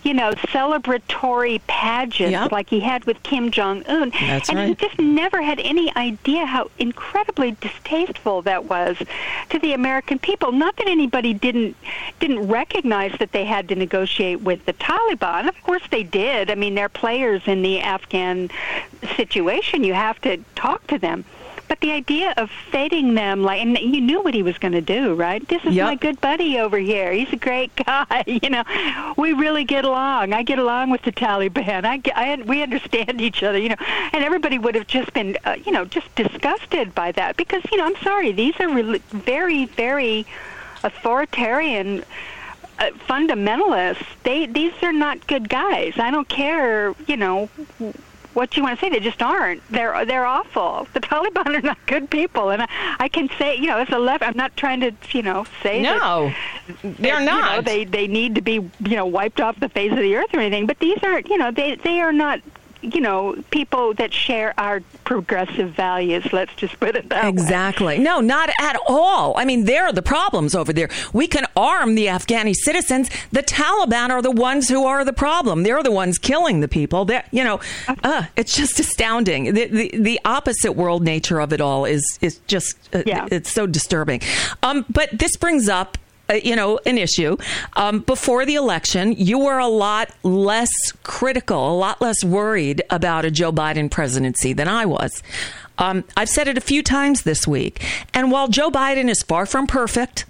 S12: celebratory pageants like he had with Kim Jong-un. He just never had any idea how incredibly distasteful that was to the American people. Not that anybody didn't recognize that they had to negotiate with the Taliban. Of course they did. They're players in the Afghan situation. You have to talk to them. But the idea of feting them, and you knew what he was going to do, right? This is my good buddy over here. He's a great guy. We really get along. I get along with the Taliban. We understand each other, and everybody would have just been, just disgusted by that because, I'm sorry, these are really very, very authoritarian fundamentalists. These are not good guys. I don't care, what you want to say. They just aren't. They're awful. The Taliban are not good people, and I can say, as a left, I'm not trying to, say
S3: no, they're not.
S12: They need to be, wiped off the face of the earth or anything. But these aren't, they are not, people that share our progressive values. Let's just put it that way.
S3: Exactly. No, not at all. I mean, there are the problems over there. We can arm the Afghani citizens. The Taliban are the ones who are the problem. They're the ones killing the people. It's just astounding. The opposite world nature of it all is just, it's so disturbing. But this brings up an issue. Before the election, you were a lot less critical, a lot less worried about a Joe Biden presidency than I was. I've said it a few times this week. And while Joe Biden is far from perfect,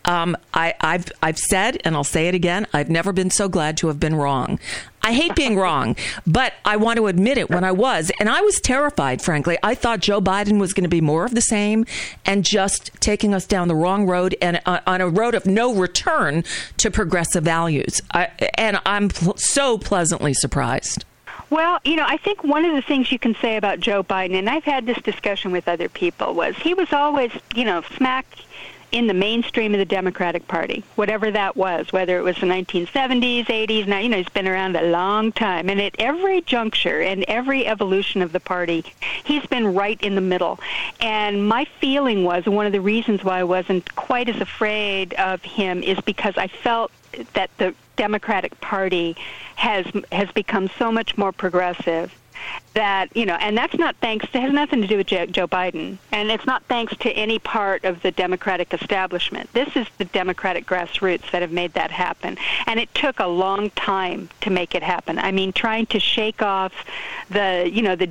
S3: I've said, and I'll say it again, I've never been so glad to have been wrong. I hate being wrong, but I want to admit it when I was. And I was terrified, frankly. I thought Joe Biden was going to be more of the same and just taking us down the wrong road and on a road of no return to progressive values. And I'm so pleasantly surprised.
S12: Well, I think one of the things you can say about Joe Biden, and I've had this discussion with other people, was he was always, smack in the mainstream of the Democratic Party, whatever that was, whether it was the 1970s, 80s. Now, he's been around a long time. And at every juncture and every evolution of the party, he's been right in the middle. And my feeling was, and one of the reasons why I wasn't quite as afraid of him is because I felt that the Democratic Party has become so much more progressive that, and that's not has nothing to do with Joe Biden, and it's not thanks to any part of the Democratic establishment. This is the Democratic grassroots that have made that happen, and it took a long time to make it happen. I mean, trying to shake off the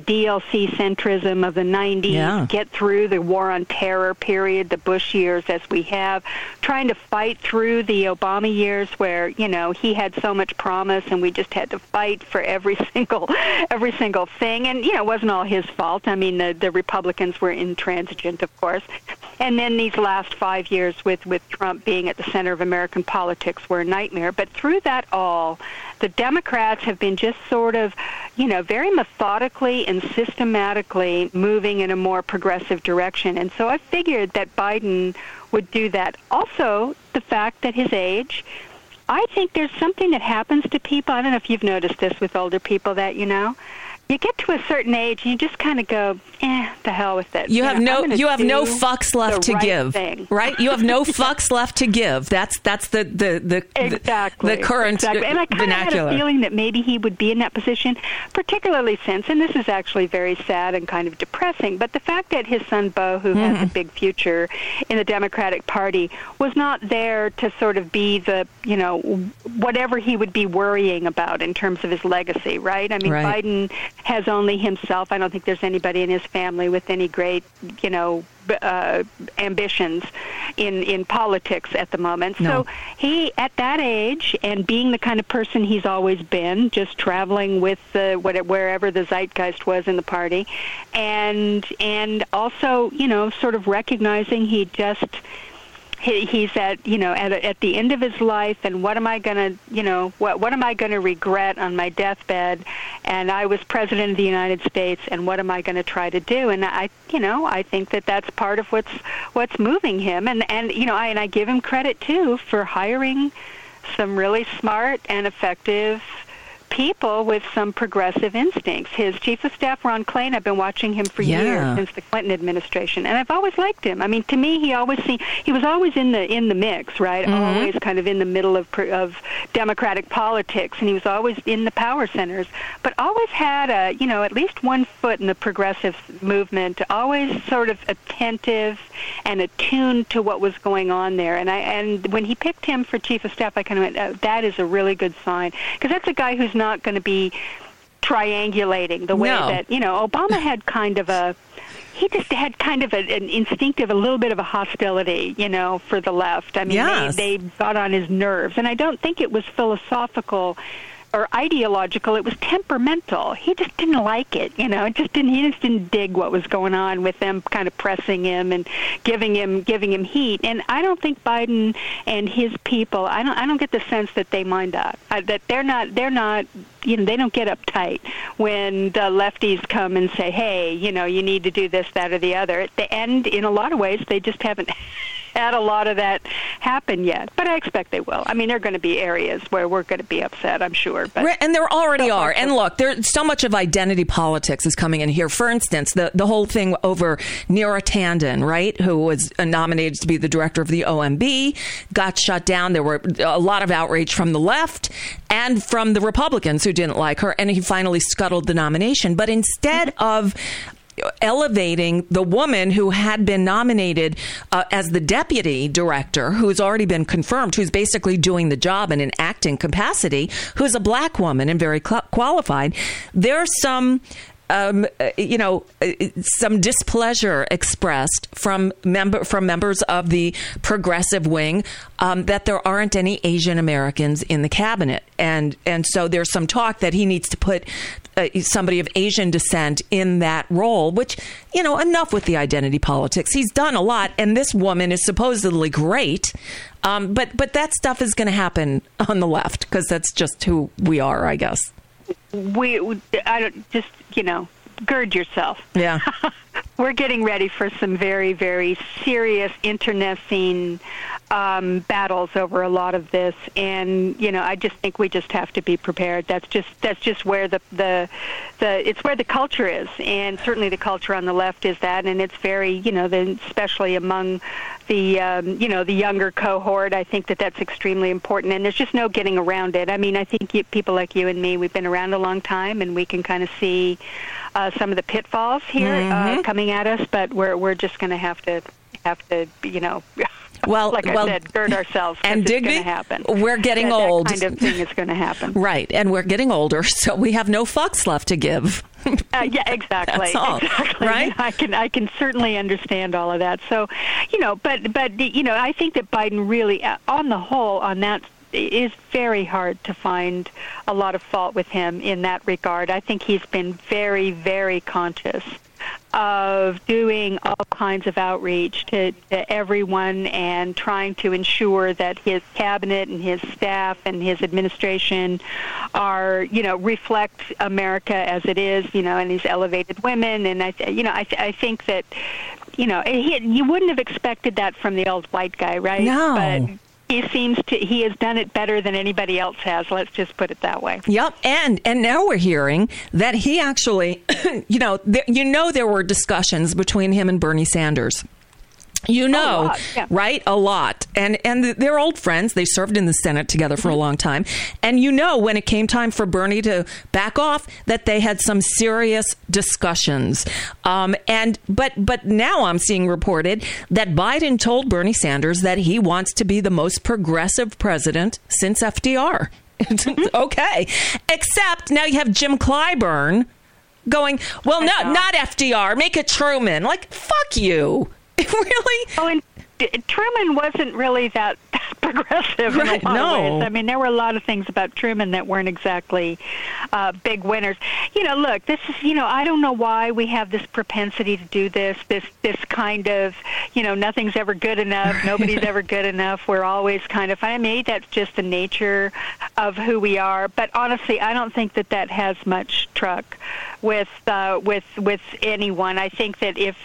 S12: DLC centrism of the 90s, get through the war on terror period, the Bush years as we have, trying to fight through the Obama years where, he had so much promise and we just had to fight for every single thing. And, it wasn't all his fault. I mean, the Republicans were intransigent, of course. And then these last 5 years with Trump being at the center of American politics were a nightmare. But through that all, the Democrats have been just sort of, very methodically and systematically moving in a more progressive direction. And so I figured that Biden would do that. Also, the fact that his age, I think there's something that happens to people. I don't know if you've noticed this with older people that, you get to a certain age and you just kind of go, the hell with it.
S3: You have no fucks left to give, right? You have no fucks left to give. That's the current
S12: vernacular. And I kind of had a feeling that maybe he would be in that position, particularly since, and this is actually very sad and kind of depressing, but the fact that his son Beau, who has a big future in the Democratic Party, was not there to sort of be the, whatever he would be worrying about in terms of his legacy, right? I mean, Biden has only himself. I don't think there's anybody in his family with any great, ambitions in politics at the moment. No. So he, at that age, and being the kind of person he's always been, just traveling with wherever the zeitgeist was in the party, and also, sort of recognizing he's at the end of his life, and what am I going to what am I going to regret on my deathbed? And I was president of the United States, and what am I going to try to do? And I think that that's part of what's moving him, and I give him credit too for hiring some really smart and effective people with some progressive instincts. His chief of staff, Ron Klain, I've been watching him for years, since the Clinton administration, and I've always liked him. I mean, to me, he was always in the mix, right? Mm-hmm. Always kind of in the middle of Democratic politics, and he was always in the power centers, but always had at least one foot in the progressive movement, always sort of attentive and attuned to what was going on there. And when he picked him for chief of staff, I kind of went, that is a really good sign, because that's a guy who's not going to be triangulating the way that Obama had kind of a had kind of an instinctive, a little bit of a hostility, for the left. I mean,
S3: yes.
S12: they got on his nerves, and I don't think it was philosophical or ideological. It was temperamental. He just didn't like it, He just didn't dig what was going on with them, kind of pressing him and giving him heat. And I don't think Biden and his people. I don't get the sense that they mind that. That they're not. They don't get uptight when the lefties come and say, "Hey, you need to do this, that, or the other." At the end, in a lot of ways, they just haven't had a lot of that happen yet. But I expect they will. I mean, there are going to be areas where we're going to be upset, I'm sure. But
S3: and there already are. And look, there's so much of identity politics is coming in here. For instance, the whole thing over Neera Tanden, right, who was nominated to be the director of the OMB, got shut down. There were a lot of outrage from the left and from the Republicans who didn't like her. And he finally scuttled the nomination. But instead of elevating the woman who had been nominated as the deputy director, who's already been confirmed, who's basically doing the job in an acting capacity, who's a black woman and very qualified, there's some some displeasure expressed from members of the progressive wing that there aren't any Asian Americans in the cabinet, and so there's some talk that he needs to put somebody of Asian descent in that role. Which, enough with the identity politics. He's done a lot, and this woman is supposedly great. But that stuff is going to happen on the left because that's just who we are, I guess. Gird yourself.
S12: Yeah. We're getting ready for some very, very serious internecine battles over a lot of this, and I just think we just have to be prepared. That's just where it's where the culture is, and certainly the culture on the left is that, and it's very especially among the the younger cohort. I think that's extremely important, and there's just no getting around it. I mean, I think people like you and me, we've been around a long time, and we can kind of see some of the pitfalls here coming at us, but we're just going to have to
S3: well,
S12: like I said, gird ourselves.
S3: And Digby, we're getting old.
S12: That kind of thing is going to happen.
S3: Right, and we're getting older, so we have no fucks left to give.
S12: Yeah, exactly.
S3: That's all,
S12: exactly.
S3: Right?
S12: I can certainly understand all of that. So, but I think that Biden really, on the whole, on that, it is very hard to find a lot of fault with him in that regard. I think he's been very, very conscious of doing all kinds of outreach to everyone and trying to ensure that his cabinet and his staff and his administration are, reflect America as it is, and these elevated women. And I think that, you wouldn't have expected that from the old white guy, right?
S3: No.
S12: But he has done it better than anybody else has. Let's just put it that way.
S3: Yep. And now we're hearing that he actually, there were discussions between him and Bernie Sanders. Right? A lot. And they're old friends. They served in the Senate together for a long time. And when it came time for Bernie to back off, that they had some serious discussions. But now I'm seeing reported that Biden told Bernie Sanders that he wants to be the most progressive president since FDR. Okay. Except now you have Jim Clyburn going, well, no, not FDR. Make it Truman. Like, fuck you. Really?
S12: Oh, and Truman wasn't really that progressive in a lot of ways. I mean, there were a lot of things about Truman that weren't exactly big winners. Look, this is, I don't know why we have this propensity to do this kind of, nothing's ever good enough, nobody's ever good enough. We're always kind of, maybe that's just the nature of who we are. But honestly, I don't think that has much truck with anyone. I think that if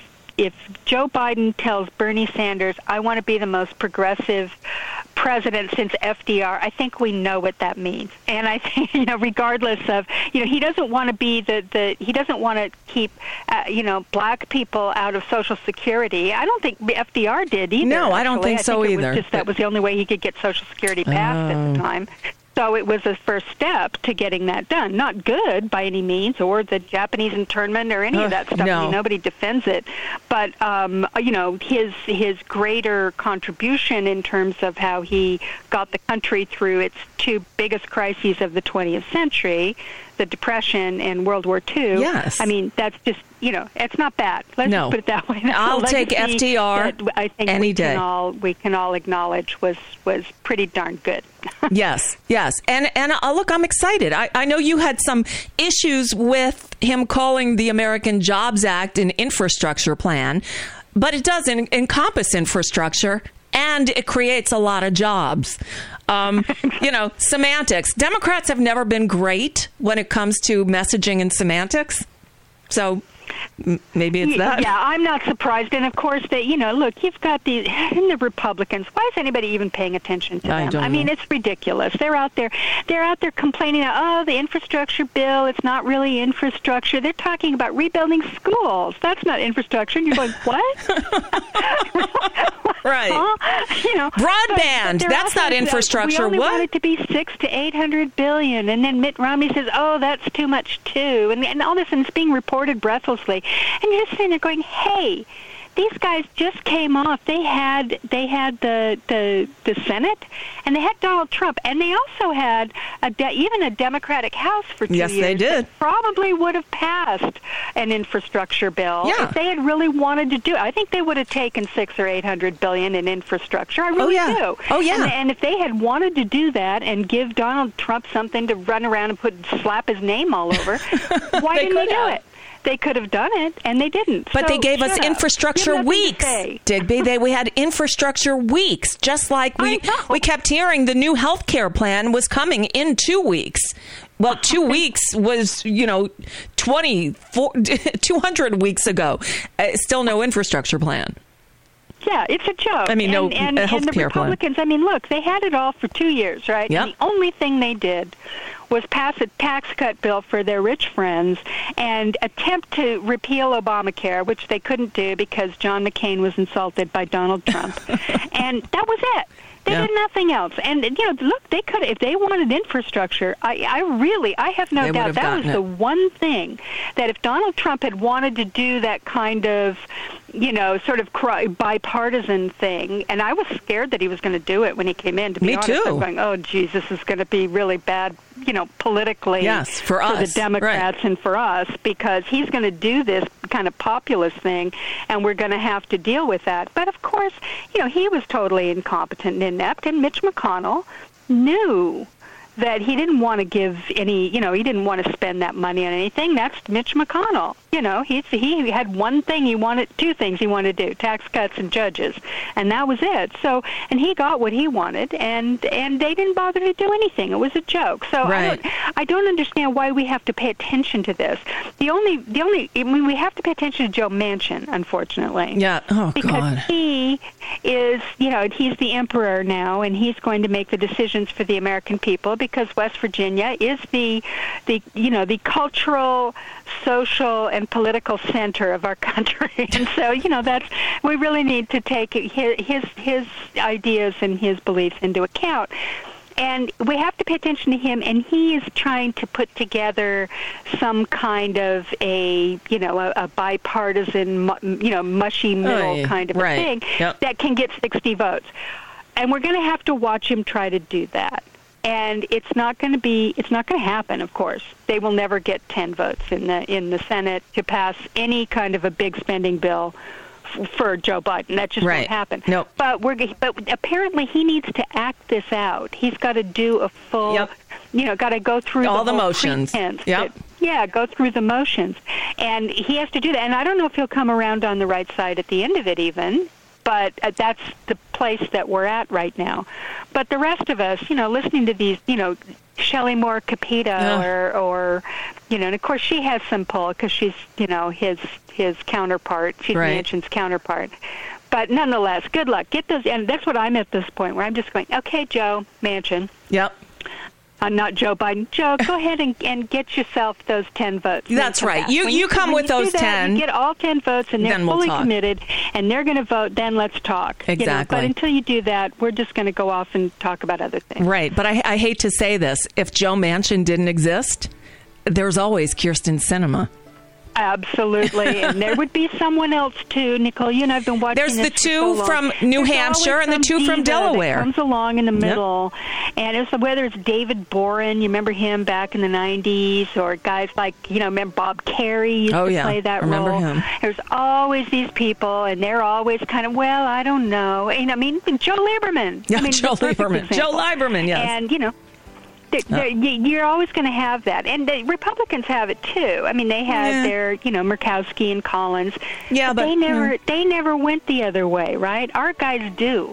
S12: Joe Biden tells Bernie Sanders, I want to be the most progressive president since FDR, I think we know what that means. And I think, regardless of, he doesn't want to be he doesn't want to keep, black people out of Social Security. I don't think FDR did either.
S3: No, I don't think so either.
S12: That was the only way he could get Social Security passed at the time. So it was a first step to getting that done. Not good by any means, or the Japanese internment or any of that stuff.
S3: No.
S12: I mean, nobody defends it. But, his greater contribution in terms of how he got the country through its two biggest crises of the 20th century, the Depression and World War II.
S3: Yes.
S12: I mean, that's just, it's not bad. Let's just put it that way.
S3: I'll take FDR
S12: I think
S3: any day.
S12: We can all acknowledge was pretty darn good.
S3: Yes. And look, I'm excited. I know you had some issues with him calling the American Jobs Act an infrastructure plan, but it does encompass infrastructure, and it creates a lot of jobs. Semantics. Democrats have never been great when it comes to messaging and semantics. So maybe it's that.
S12: Yeah, I'm not surprised. And of course, look, you've got the Republicans. Why is anybody even paying attention to them? I mean, it's ridiculous. They're out there complaining, the infrastructure bill, it's not really infrastructure. They're talking about rebuilding schools. That's not infrastructure. And you're going, what?
S3: Right. Broadband. That's not infrastructure.
S12: We only
S3: what?
S12: want it to be $600 to $800 billion. And then Mitt Romney says, that's too much too. And all this, and it's being reported breathlessly. And you're sitting there going, hey, these guys just came off. They had the Senate, and they had Donald Trump, and they also had even a Democratic House for 2 years.
S3: Yes, they did.
S12: That probably would have passed an infrastructure bill if they had really wanted to do it. I think they would have taken $600 or $800 billion in infrastructure. I really do.
S3: Oh yeah.
S12: And if they had wanted to do that and give Donald Trump something to run around and slap his name all over, why didn't they do it? They could have done it, and they didn't.
S3: But they gave us infrastructure weeks, Digby. We had infrastructure weeks, just like we kept hearing the new health care plan was coming in 2 weeks. Well, 2 weeks was, 200 weeks ago. Still no infrastructure plan.
S12: Yeah, it's a joke.
S3: I mean,
S12: and the Republicans,
S3: plan.
S12: I mean, look, they had it all for 2 years, right?
S3: Yep.
S12: And the only thing they did was pass a tax cut bill for their rich friends and attempt to repeal Obamacare, which they couldn't do because John McCain was insulted by Donald Trump. And that was it. They did nothing else. And, look, they could, if they wanted infrastructure, I have no doubt that was the one thing that if Donald Trump had wanted to do that kind of, sort of bipartisan thing, and I was scared that he was going to do it when he came in, to be honest.
S3: Me too.
S12: I'm going, oh, geez, this is going to be really bad, politically
S3: for us.
S12: The Democrats and for us, because he's going to do this kind of populist thing, and we're going to have to deal with that. But, of course, he was totally incompetent and inept, and Mitch McConnell knew that he didn't want to give any, he didn't want to spend that money on anything. That's Mitch McConnell. He had two things he wanted to do, tax cuts and judges, and that was it. So, and he got what he wanted, and they didn't bother to do anything. It was a joke. So I don't understand why we have to pay attention to this. We have to pay attention to Joe Manchin, unfortunately.
S3: Yeah. Oh,
S12: because
S3: God.
S12: He is, he's the emperor now, and he's going to make the decisions for the American people, because West Virginia is the cultural, social, and political center of our country. And so, we really need to take his ideas and his beliefs into account. And we have to pay attention to him, and he is trying to put together some kind of a bipartisan, mushy middle kind of a thing that can get 60 votes. And we're going to have to watch him try to do that. And it's not going to happen, of course. They will never get 10 votes in the Senate to pass any kind of a big spending bill for Joe Biden. That just won't happen.
S3: Nope.
S12: But apparently he needs to act this out. He's got to do a full, got to go through
S3: all the
S12: whole
S3: motions.
S12: Go through the motions. And he has to do that. And I don't know if he'll come around on the right side at the end of it even. But that's the place that we're at right now. But the rest of us, listening to these, Shelley Moore Capito or and of course she has some pull because she's, his counterpart. She's Manchin's counterpart. But nonetheless, good luck. Get those, and that's what I'm at this point where I'm just going, okay, Joe Manchin.
S3: Yep.
S12: Not Joe Biden. Joe, go ahead and get yourself those 10 votes.
S3: That's right. You come with those 10.
S12: You get all 10 votes, and they're fully committed, and they're going to vote. Then let's talk.
S3: Exactly.
S12: But until you do that, we're just going to go off and talk about other things.
S3: Right. But I hate to say this. If Joe Manchin didn't exist, there's always Kyrsten Sinema.
S12: Absolutely. And there would be someone else, too. Nicole, you and I have been watching
S3: There's
S12: this
S3: the two
S12: so
S3: from New Hampshire and the two from Delaware.
S12: That comes along in the middle. And it's, whether it's David Boren, you remember him back in the 90s, or guys like, remember Bob Carey used to play that role.
S3: Remember him.
S12: There's always these people, and they're always kind of, well, I don't know. And, Joe Lieberman.
S3: Yeah, Joe Lieberman. Joe Lieberman, yes.
S12: And, you're always going to have that, and the Republicans have it too. I mean, they have their, Murkowski and Collins. Yeah, but they never went the other way, right? Our guys do.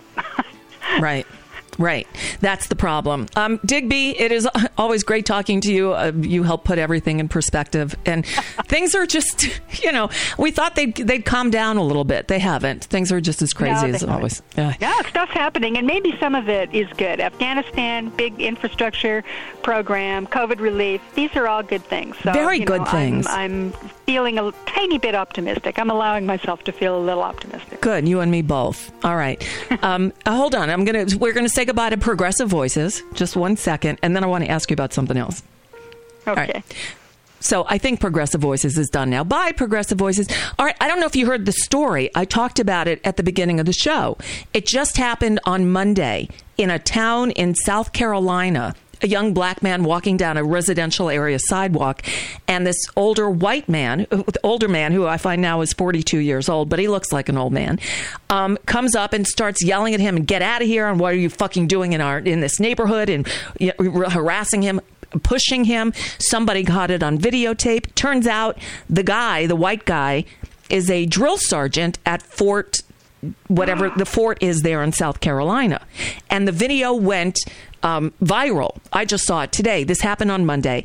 S3: Right. That's the problem. Digby, it is always great talking to you. You help put everything in perspective. And things are just, we thought they'd calm down a little bit. They haven't. Things are just as crazy as always.
S12: Yeah, stuff's happening. And maybe some of it is good. Afghanistan, big infrastructure program, COVID relief. These are all good things. So,
S3: very good things.
S12: I'm feeling a tiny bit optimistic. I'm allowing myself to feel a little optimistic.
S3: Good. You and me both. All right. Hold on. We're going to say goodbye to Progressive Voices. Just 1 second. And then I want to ask you about something else.
S12: Okay.
S3: All right. So I think Progressive Voices is done now. Bye, Progressive Voices. All right. I don't know if you heard the story. I talked about it at the beginning of the show. It just happened on Monday in a town in South Carolina. A young black man walking down a residential area sidewalk, and this older man who I find now is 42 years old, but he looks like an old man, comes up and starts yelling at him and get out of here, and what are you fucking doing in this neighborhood, and harassing him, pushing him. Somebody caught it on videotape. Turns out the white guy, is a drill sergeant at Fort, whatever the fort is there in South Carolina. And the video went viral. I just saw it today. This happened on Monday.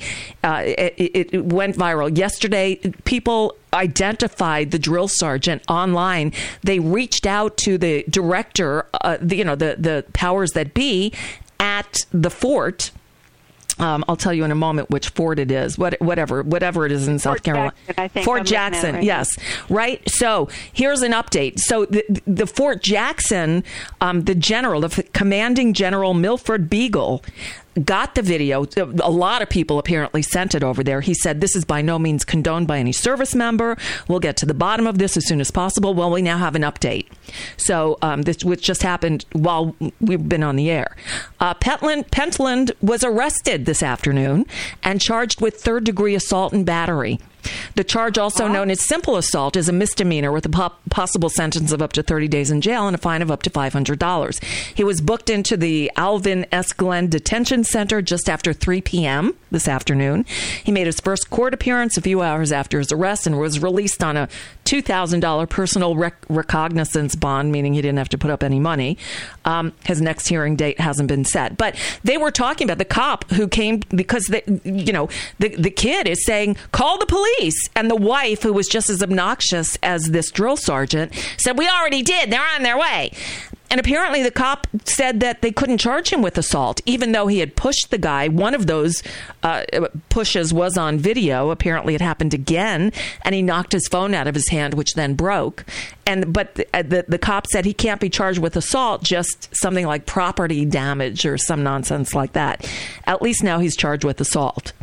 S3: It went viral. Yesterday, people identified the drill sergeant online. They reached out to the director, the powers that be at the fort. I'll tell you in a moment which fort it is, whatever it is in South Carolina. Fort Jackson, right? Yes. Right. So here's an update. So the Fort Jackson, the commanding general Milford Beagle, got the video. A lot of people apparently sent it over there. He said, this is by no means condoned by any service member. We'll get to the bottom of this as soon as possible. Well, we now have an update. So this, which just happened while we've been on the air. Pentland was arrested this afternoon and charged with third-degree assault and battery. The charge, also known as simple assault, is a misdemeanor with a possible sentence of up to 30 days in jail and a fine of up to $500. He was booked into the Alvin S. Glenn Detention Center just after 3 p.m. this afternoon. He made his first court appearance a few hours after his arrest and was released on a $2,000 personal recognizance bond, meaning he didn't have to put up any money. His next hearing date hasn't been set. But they were talking about the cop who came because, the kid is saying, call the police. And the wife, who was just as obnoxious as this drill sergeant, said, we already did. They're on their way. And apparently the cop said that they couldn't charge him with assault, even though he had pushed the guy. One of those pushes was on video. Apparently it happened again, and he knocked his phone out of his hand, which then broke. But the cop said he can't be charged with assault, just something like property damage or some nonsense like that. At least now he's charged with assault.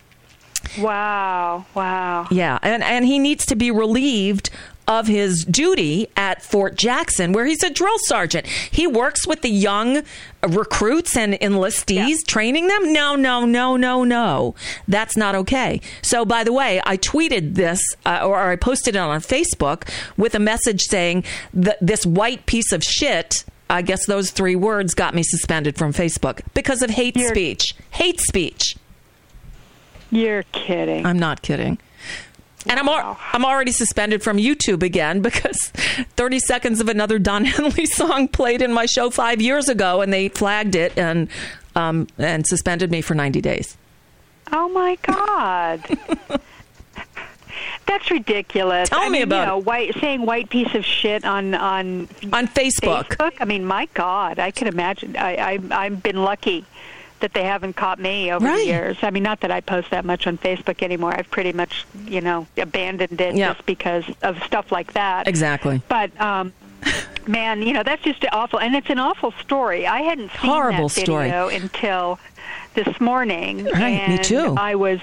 S12: Wow.
S3: Yeah, and he needs to be relieved of his duty at Fort Jackson, where he's a drill sergeant. He works with the young recruits and enlistees, training them. No. That's not okay. So, by the way, I tweeted this, or I posted it on Facebook with a message saying that this white piece of shit, I guess those 3 words got me suspended from Facebook because of hate speech. Hate speech.
S12: You're kidding.
S3: I'm not kidding. And I'm already suspended from YouTube again because 30 seconds of another Don Henley song played in my show 5 years ago, and they flagged it and suspended me for 90 days.
S12: Oh my God. That's ridiculous.
S3: Tell me about
S12: it. Saying white piece of shit on
S3: Facebook.
S12: I mean, my God, I can imagine. I've been lucky that they haven't caught me over the years. I mean, not that I post that much on Facebook anymore. I've pretty much, abandoned it just because of stuff like that.
S3: Exactly.
S12: But, man, that's just awful. And it's an awful story. I hadn't seen that video until this morning,
S3: right,
S12: and
S3: me too.
S12: I was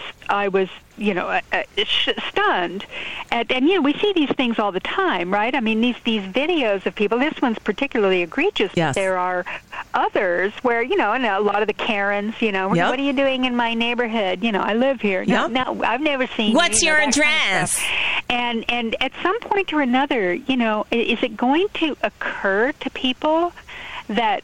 S12: stunned and we see these things all the time, right? I mean, these videos of people. This one's particularly egregious.
S3: Yes.
S12: There are others where and a lot of the Karens, what are you doing in my neighborhood? I live here. No, I've never seen.
S3: What's your
S12: that
S3: address?
S12: Kind of and at some point or another, is it going to occur to people that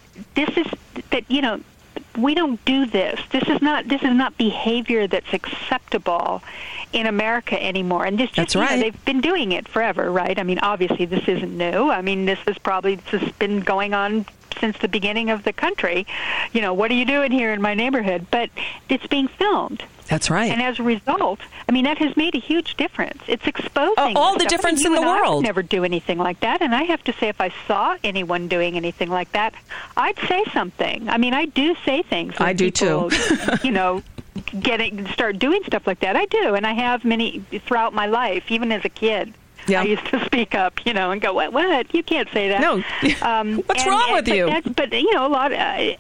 S12: we don't do this. This is not behavior that's acceptable in America anymore. And
S3: that's right.
S12: They've been doing it forever, right? I mean, obviously this isn't new. I mean, this has been going on since the beginning of the country. What are you doing here in my neighborhood? But it's being filmed.
S3: That's right.
S12: And as a result, I mean, that has made a huge difference. It's exposing
S3: all the difference in the world.
S12: I would never do anything like that. And I have to say, if I saw anyone doing anything like that, I'd say something. I mean, I do say things.
S3: I do
S12: people,
S3: too.
S12: Start doing stuff like that. I do. And I have many throughout my life, even as a kid.
S3: Yeah.
S12: I used to speak up, and go, what? You can't say that.
S3: No. What's wrong with you?
S12: But a lot,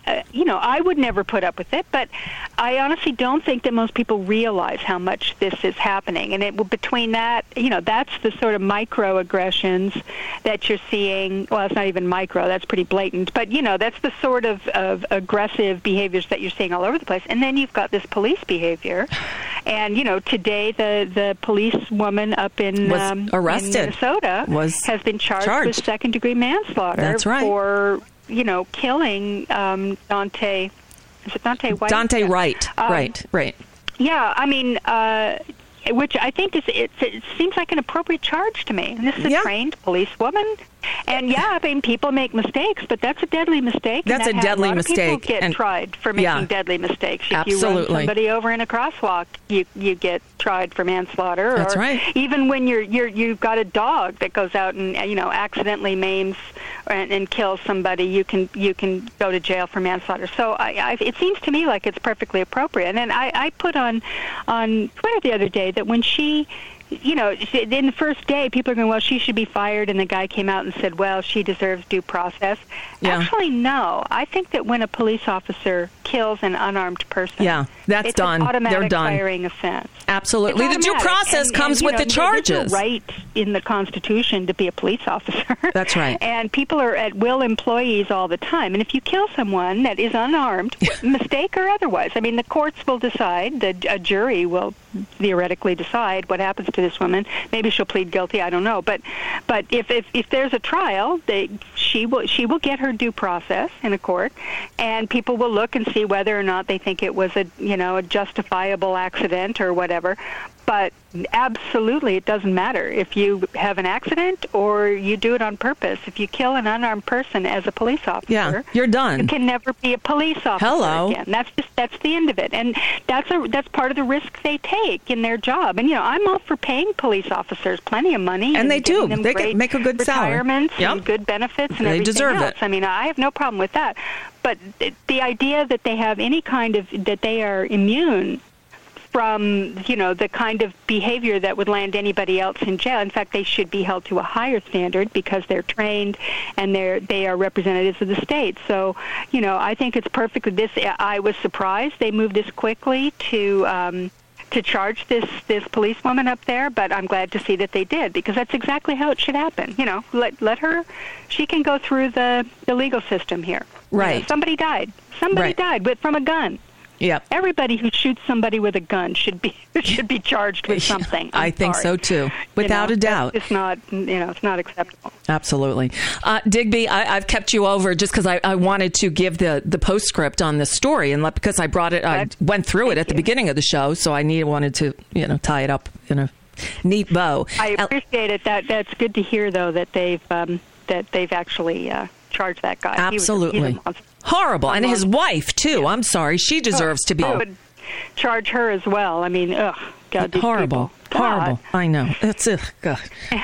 S12: I would never put up with it, but I honestly don't think that most people realize how much this is happening. And between that, that's the sort of microaggressions that you're seeing. Well, it's not even micro. That's pretty blatant. But, that's the sort of aggressive behaviors that you're seeing all over the place. And then you've got this police behavior. And, today the police woman up in
S3: arrested.
S12: In Minnesota has been charged with second-degree manslaughter.
S3: That's right.
S12: For killing Dante. Is it Dante White?
S3: Dante Wright. Right.
S12: Yeah, I mean, which I think it seems like an appropriate charge to me. And this is a trained policewoman. And I mean, people make mistakes, but that's a deadly mistake.
S3: That's a deadly mistake.
S12: People get tried for making deadly mistakes. If
S3: Absolutely.
S12: you run somebody over in a crosswalk, you get tried for manslaughter.
S3: That's right.
S12: Even when you've got a dog that goes out and accidentally maims and kills somebody, you can go to jail for manslaughter. So it seems to me like it's perfectly appropriate. And I put on Twitter the other day that when she. In the first day, people are going, well, she should be fired, and the guy came out and said, well, she deserves due process. Yeah. Actually, no. I think that when a police officer kills an unarmed person,
S3: that's
S12: it's
S3: done.
S12: An automatic
S3: They're done.
S12: firing offense.
S3: Absolutely. The due process comes with the charges.
S12: There's a right in the Constitution to be a police officer.
S3: That's right.
S12: And people are at-will employees all the time. And if you kill someone that is unarmed, mistake or otherwise, I mean, the courts will decide, a jury will theoretically decide what happens to this woman. Maybe she'll plead guilty. I don't know. But if there's a trial, she will get her due process in a court, and people will look and see whether or not they think it was a justifiable accident or whatever. But absolutely, it doesn't matter if you have an accident or you do it on purpose. If you kill an unarmed person as a police officer,
S3: you're done.
S12: You can never be a police officer again. That's the end of it, and that's part of the risk they take in their job. And I'm all for paying police officers plenty of money,
S3: and they do. They
S12: can
S3: make a good
S12: retirements
S3: salary,
S12: and good benefits, and
S3: they
S12: everything
S3: deserve
S12: else.
S3: it.
S12: I mean, I have no problem with that. But the idea that they have any kind of that they are immune from, the kind of behavior that would land anybody else in jail. In fact, they should be held to a higher standard because they're trained and they are representatives of the state. So, I think it's perfect. I was surprised they moved this quickly to charge this policewoman up there, but I'm glad to see that they did, because that's exactly how it should happen. Let her, she can go through the legal system here.
S3: Right.
S12: Somebody died. Somebody died from a gun.
S3: Yep.
S12: Everybody who shoots somebody with a gun should be charged with something.
S3: I think so too, without a doubt.
S12: It's not, it's not acceptable.
S3: Absolutely. Digby, I've kept you over just because I wanted to give the postscript on this story, and because I brought it, I went through it at the beginning of the show, so I wanted to tie it up in a neat bow.
S12: I appreciate it. That's good to hear, though, that they've actually charged that guy.
S3: Absolutely.
S12: He's a monster.
S3: Horrible. And his wife, too. I'm sorry. She deserves to be.
S12: I would charge her as well. I mean, ugh. God,
S3: horrible. Horrible. I know. That's God.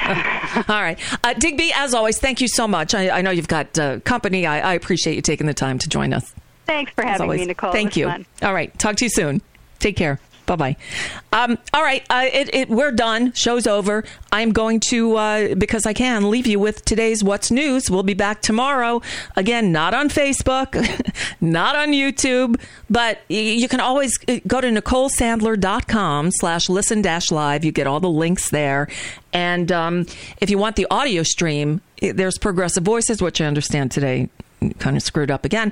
S3: All right. Digby, as always, thank you so much. I know you've got company. I appreciate you taking the time to join us.
S12: Thanks for having me, Nicole.
S3: Thank you.
S12: Fun.
S3: All right. Talk to you soon. Take care. Bye-bye. All right. We're done. Show's over. I'm going to, because I can, leave you with today's What's News. We'll be back tomorrow. Again, not on Facebook, not on YouTube, but you can always go to NicoleSandler.com/listen-live. You get all the links there. And if you want the audio stream, there's Progressive Voices, which I understand today kind of screwed up again.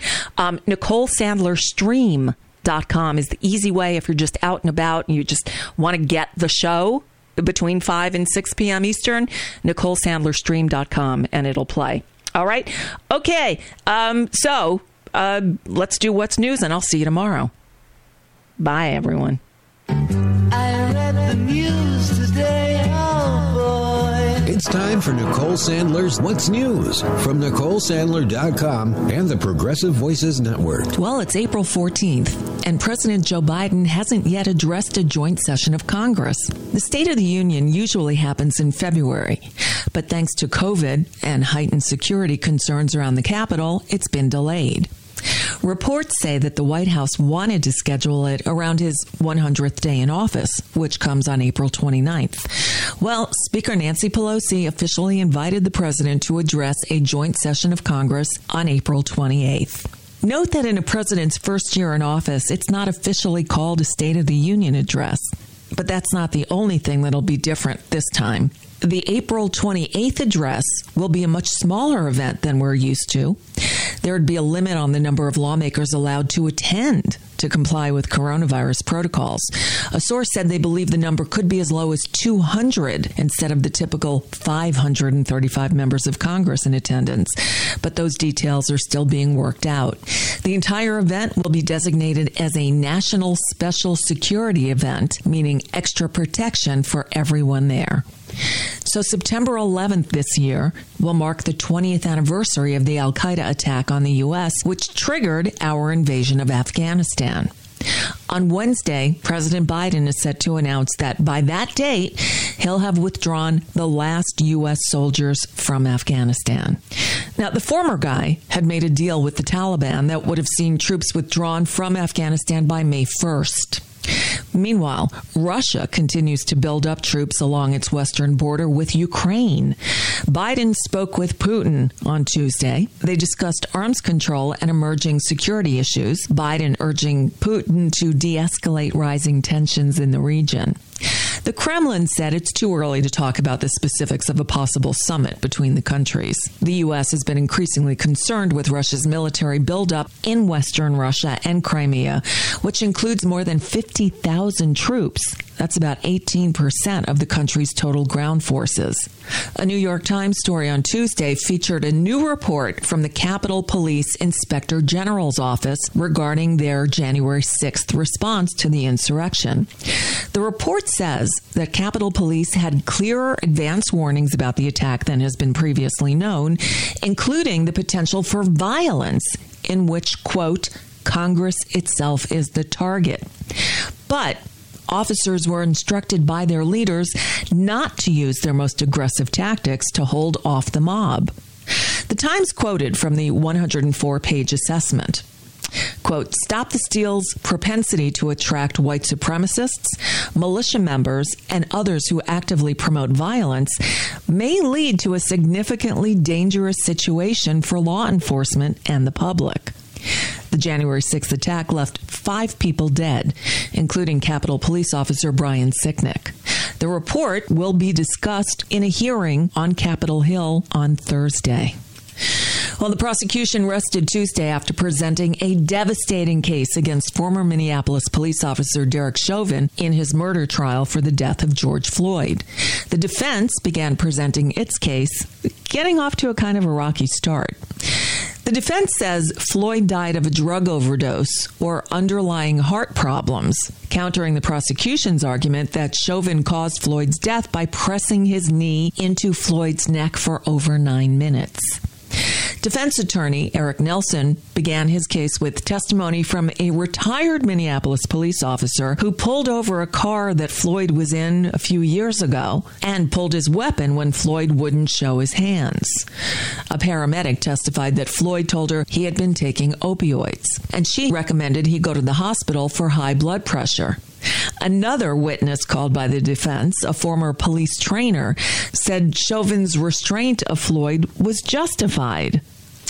S3: NicoleSandlerStream.com is the easy way if you're just out and about and you just want to get the show between 5 and 6 p.m. Eastern, NicoleSandlerStream.com, and it'll play. All right? Okay. So let's do What's News, and I'll see you tomorrow. Bye, everyone.
S14: I read the news today, oh boy.
S2: It's time for Nicole Sandler's What's News from NicoleSandler.com and the Progressive Voices Network.
S3: Well, it's April 14th, and President Joe Biden hasn't yet addressed a joint session of Congress. The State of the Union usually happens in February, but thanks to COVID and heightened security concerns around the Capitol, it's been delayed. Reports say that the White House wanted to schedule it around his 100th day in office, which comes on April 29th. Well, Speaker Nancy Pelosi officially invited the president to address a joint session of Congress on April 28th. Note that in a president's first year in office, it's not officially called a State of the Union address. But that's not the only thing that'll be different this time. The April 28th address will be a much smaller event than we're used to. There would be a limit on the number of lawmakers allowed to attend to comply with coronavirus protocols. A source said they believe the number could be as low as 200 instead of the typical 535 members of Congress in attendance. But those details are still being worked out. The entire event will be designated as a national special security event, meaning extra protection for everyone there. So September 11th this year will mark the 20th anniversary of the al-Qaeda attack on the U.S., which triggered our invasion of Afghanistan. On Wednesday, President Biden is set to announce that by that date, he'll have withdrawn the last U.S. soldiers from Afghanistan. Now, the former guy had made a deal with the Taliban that would have seen troops withdrawn from Afghanistan by May 1st. Meanwhile, Russia continues to build up troops along its western border with Ukraine. Biden spoke with Putin on Tuesday. They discussed arms control and emerging security issues, Biden urging Putin to de-escalate rising tensions in the region. The Kremlin said it's too early to talk about the specifics of a possible summit between the countries. The U.S. has been increasingly concerned with Russia's military buildup in western Russia and Crimea, which includes more than 50,000 troops. That's about 18% of the country's total ground forces. A New York Times story on Tuesday featured a new report from the Capitol Police Inspector General's office regarding their January 6th response to the insurrection. The report says that Capitol Police had clearer advance warnings about the attack than has been previously known, including the potential for violence in which, quote, Congress itself is the target. But officers were instructed by their leaders not to use their most aggressive tactics to hold off the mob. The Times quoted from the 104-page assessment. Quote, Stop the Steal's propensity to attract white supremacists, militia members, and others who actively promote violence may lead to a significantly dangerous situation for law enforcement and the public. The January 6th attack left 5 people dead, including Capitol Police Officer Brian Sicknick. The report will be discussed in a hearing on Capitol Hill on Thursday. Well, the prosecution rested Tuesday after presenting a devastating case against former Minneapolis police officer Derek Chauvin in his murder trial for the death of George Floyd. The defense began presenting its case, getting off to a kind of a rocky start. The defense says Floyd died of a drug overdose or underlying heart problems, countering the prosecution's argument that Chauvin caused Floyd's death by pressing his knee into Floyd's neck for over 9 minutes. Defense attorney Eric Nelson began his case with testimony from a retired Minneapolis police officer who pulled over a car that Floyd was in a few years ago and pulled his weapon when Floyd wouldn't show his hands. A paramedic testified that Floyd told her he had been taking opioids, and she recommended he go to the hospital for high blood pressure. Another witness called by the defense, a former police trainer, said Chauvin's restraint of Floyd was justified.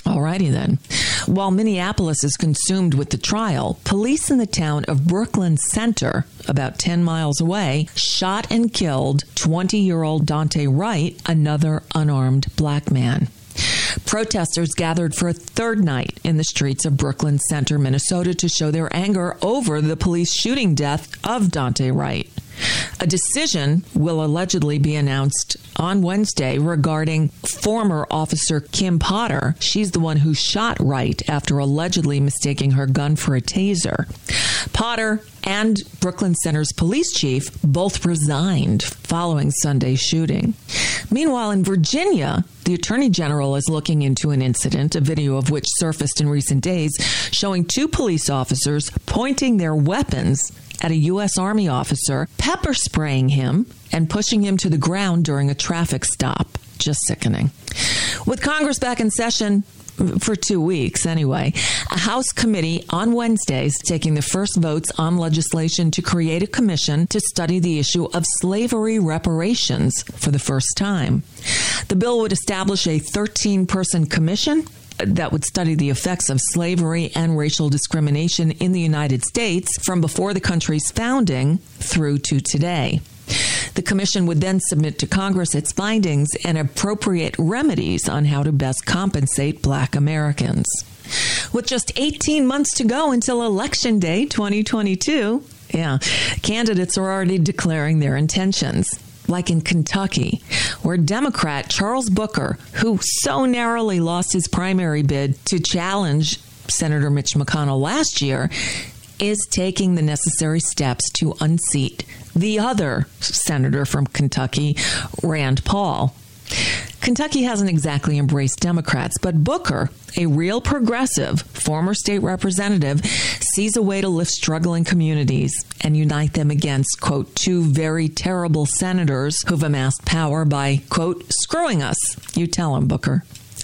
S3: Alrighty then. While Minneapolis is consumed with the trial, police in the town of Brooklyn Center, about 10 miles away, shot and killed 20-year-old Daunte Wright, another unarmed black man. Protesters gathered for a third night in the streets of Brooklyn Center, Minnesota, to show their anger over the police shooting death of Daunte Wright. A decision will allegedly be announced on Wednesday regarding former officer Kim Potter. She's the one who shot Wright after allegedly mistaking her gun for a taser. Potter and Brooklyn Center's police chief both resigned following Sunday's shooting. Meanwhile, in Virginia, the Attorney General is looking into an incident, a video of which surfaced in recent days, showing two police officers pointing their weapons at a U.S. Army officer, pepper spraying him, and pushing him to the ground during a traffic stop. Just sickening. With Congress back in session for 2 weeks anyway, a House committee on Wednesday is taking the first votes on legislation to create a commission to study the issue of slavery reparations for the first time. The bill would establish a 13-person commission that would study the effects of slavery and racial discrimination in the United States from before the country's founding through to today. The commission would then submit to Congress its findings and appropriate remedies on how to best compensate Black Americans. With just 18 months to go until Election Day 2022, candidates are already declaring their intentions. Like in Kentucky, where Democrat Charles Booker, who so narrowly lost his primary bid to challenge Senator Mitch McConnell last year, is taking the necessary steps to unseat the other senator from Kentucky, Rand Paul. Kentucky hasn't exactly embraced Democrats, but Booker, a real progressive, former state representative, sees a way to lift struggling communities and unite them against, quote, two very terrible senators who've amassed power by, quote, screwing us. You tell him, Booker.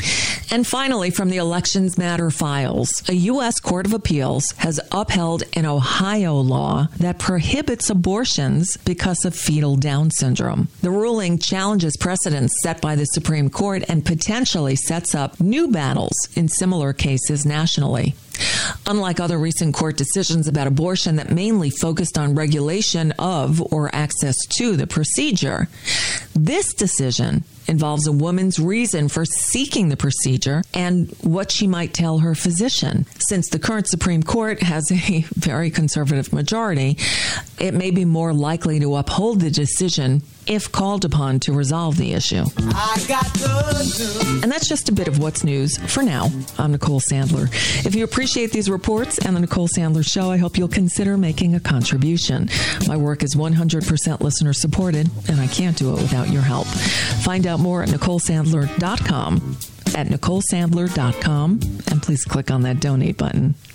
S3: And finally, from the Elections Matter files, a U.S. Court of Appeals has upheld an Ohio law that prohibits abortions because of fetal Down syndrome. The ruling challenges precedents set by the Supreme Court and potentially sets up new battles in similar cases nationally. Unlike other recent court decisions about abortion that mainly focused on regulation of or access to the procedure, this decision involves a woman's reason for seeking the procedure and what she might tell her physician. Since the current Supreme Court has a very conservative majority, it may be more likely to uphold the decision if called upon to resolve the issue. And that's just a bit of what's news for now. I'm Nicole Sandler. If you appreciate these reports and the Nicole Sandler Show, I hope you'll consider making a contribution. My work is 100% listener supported, and I can't do it without your help. Find out more at NicoleSandler.com, and please click on that donate button.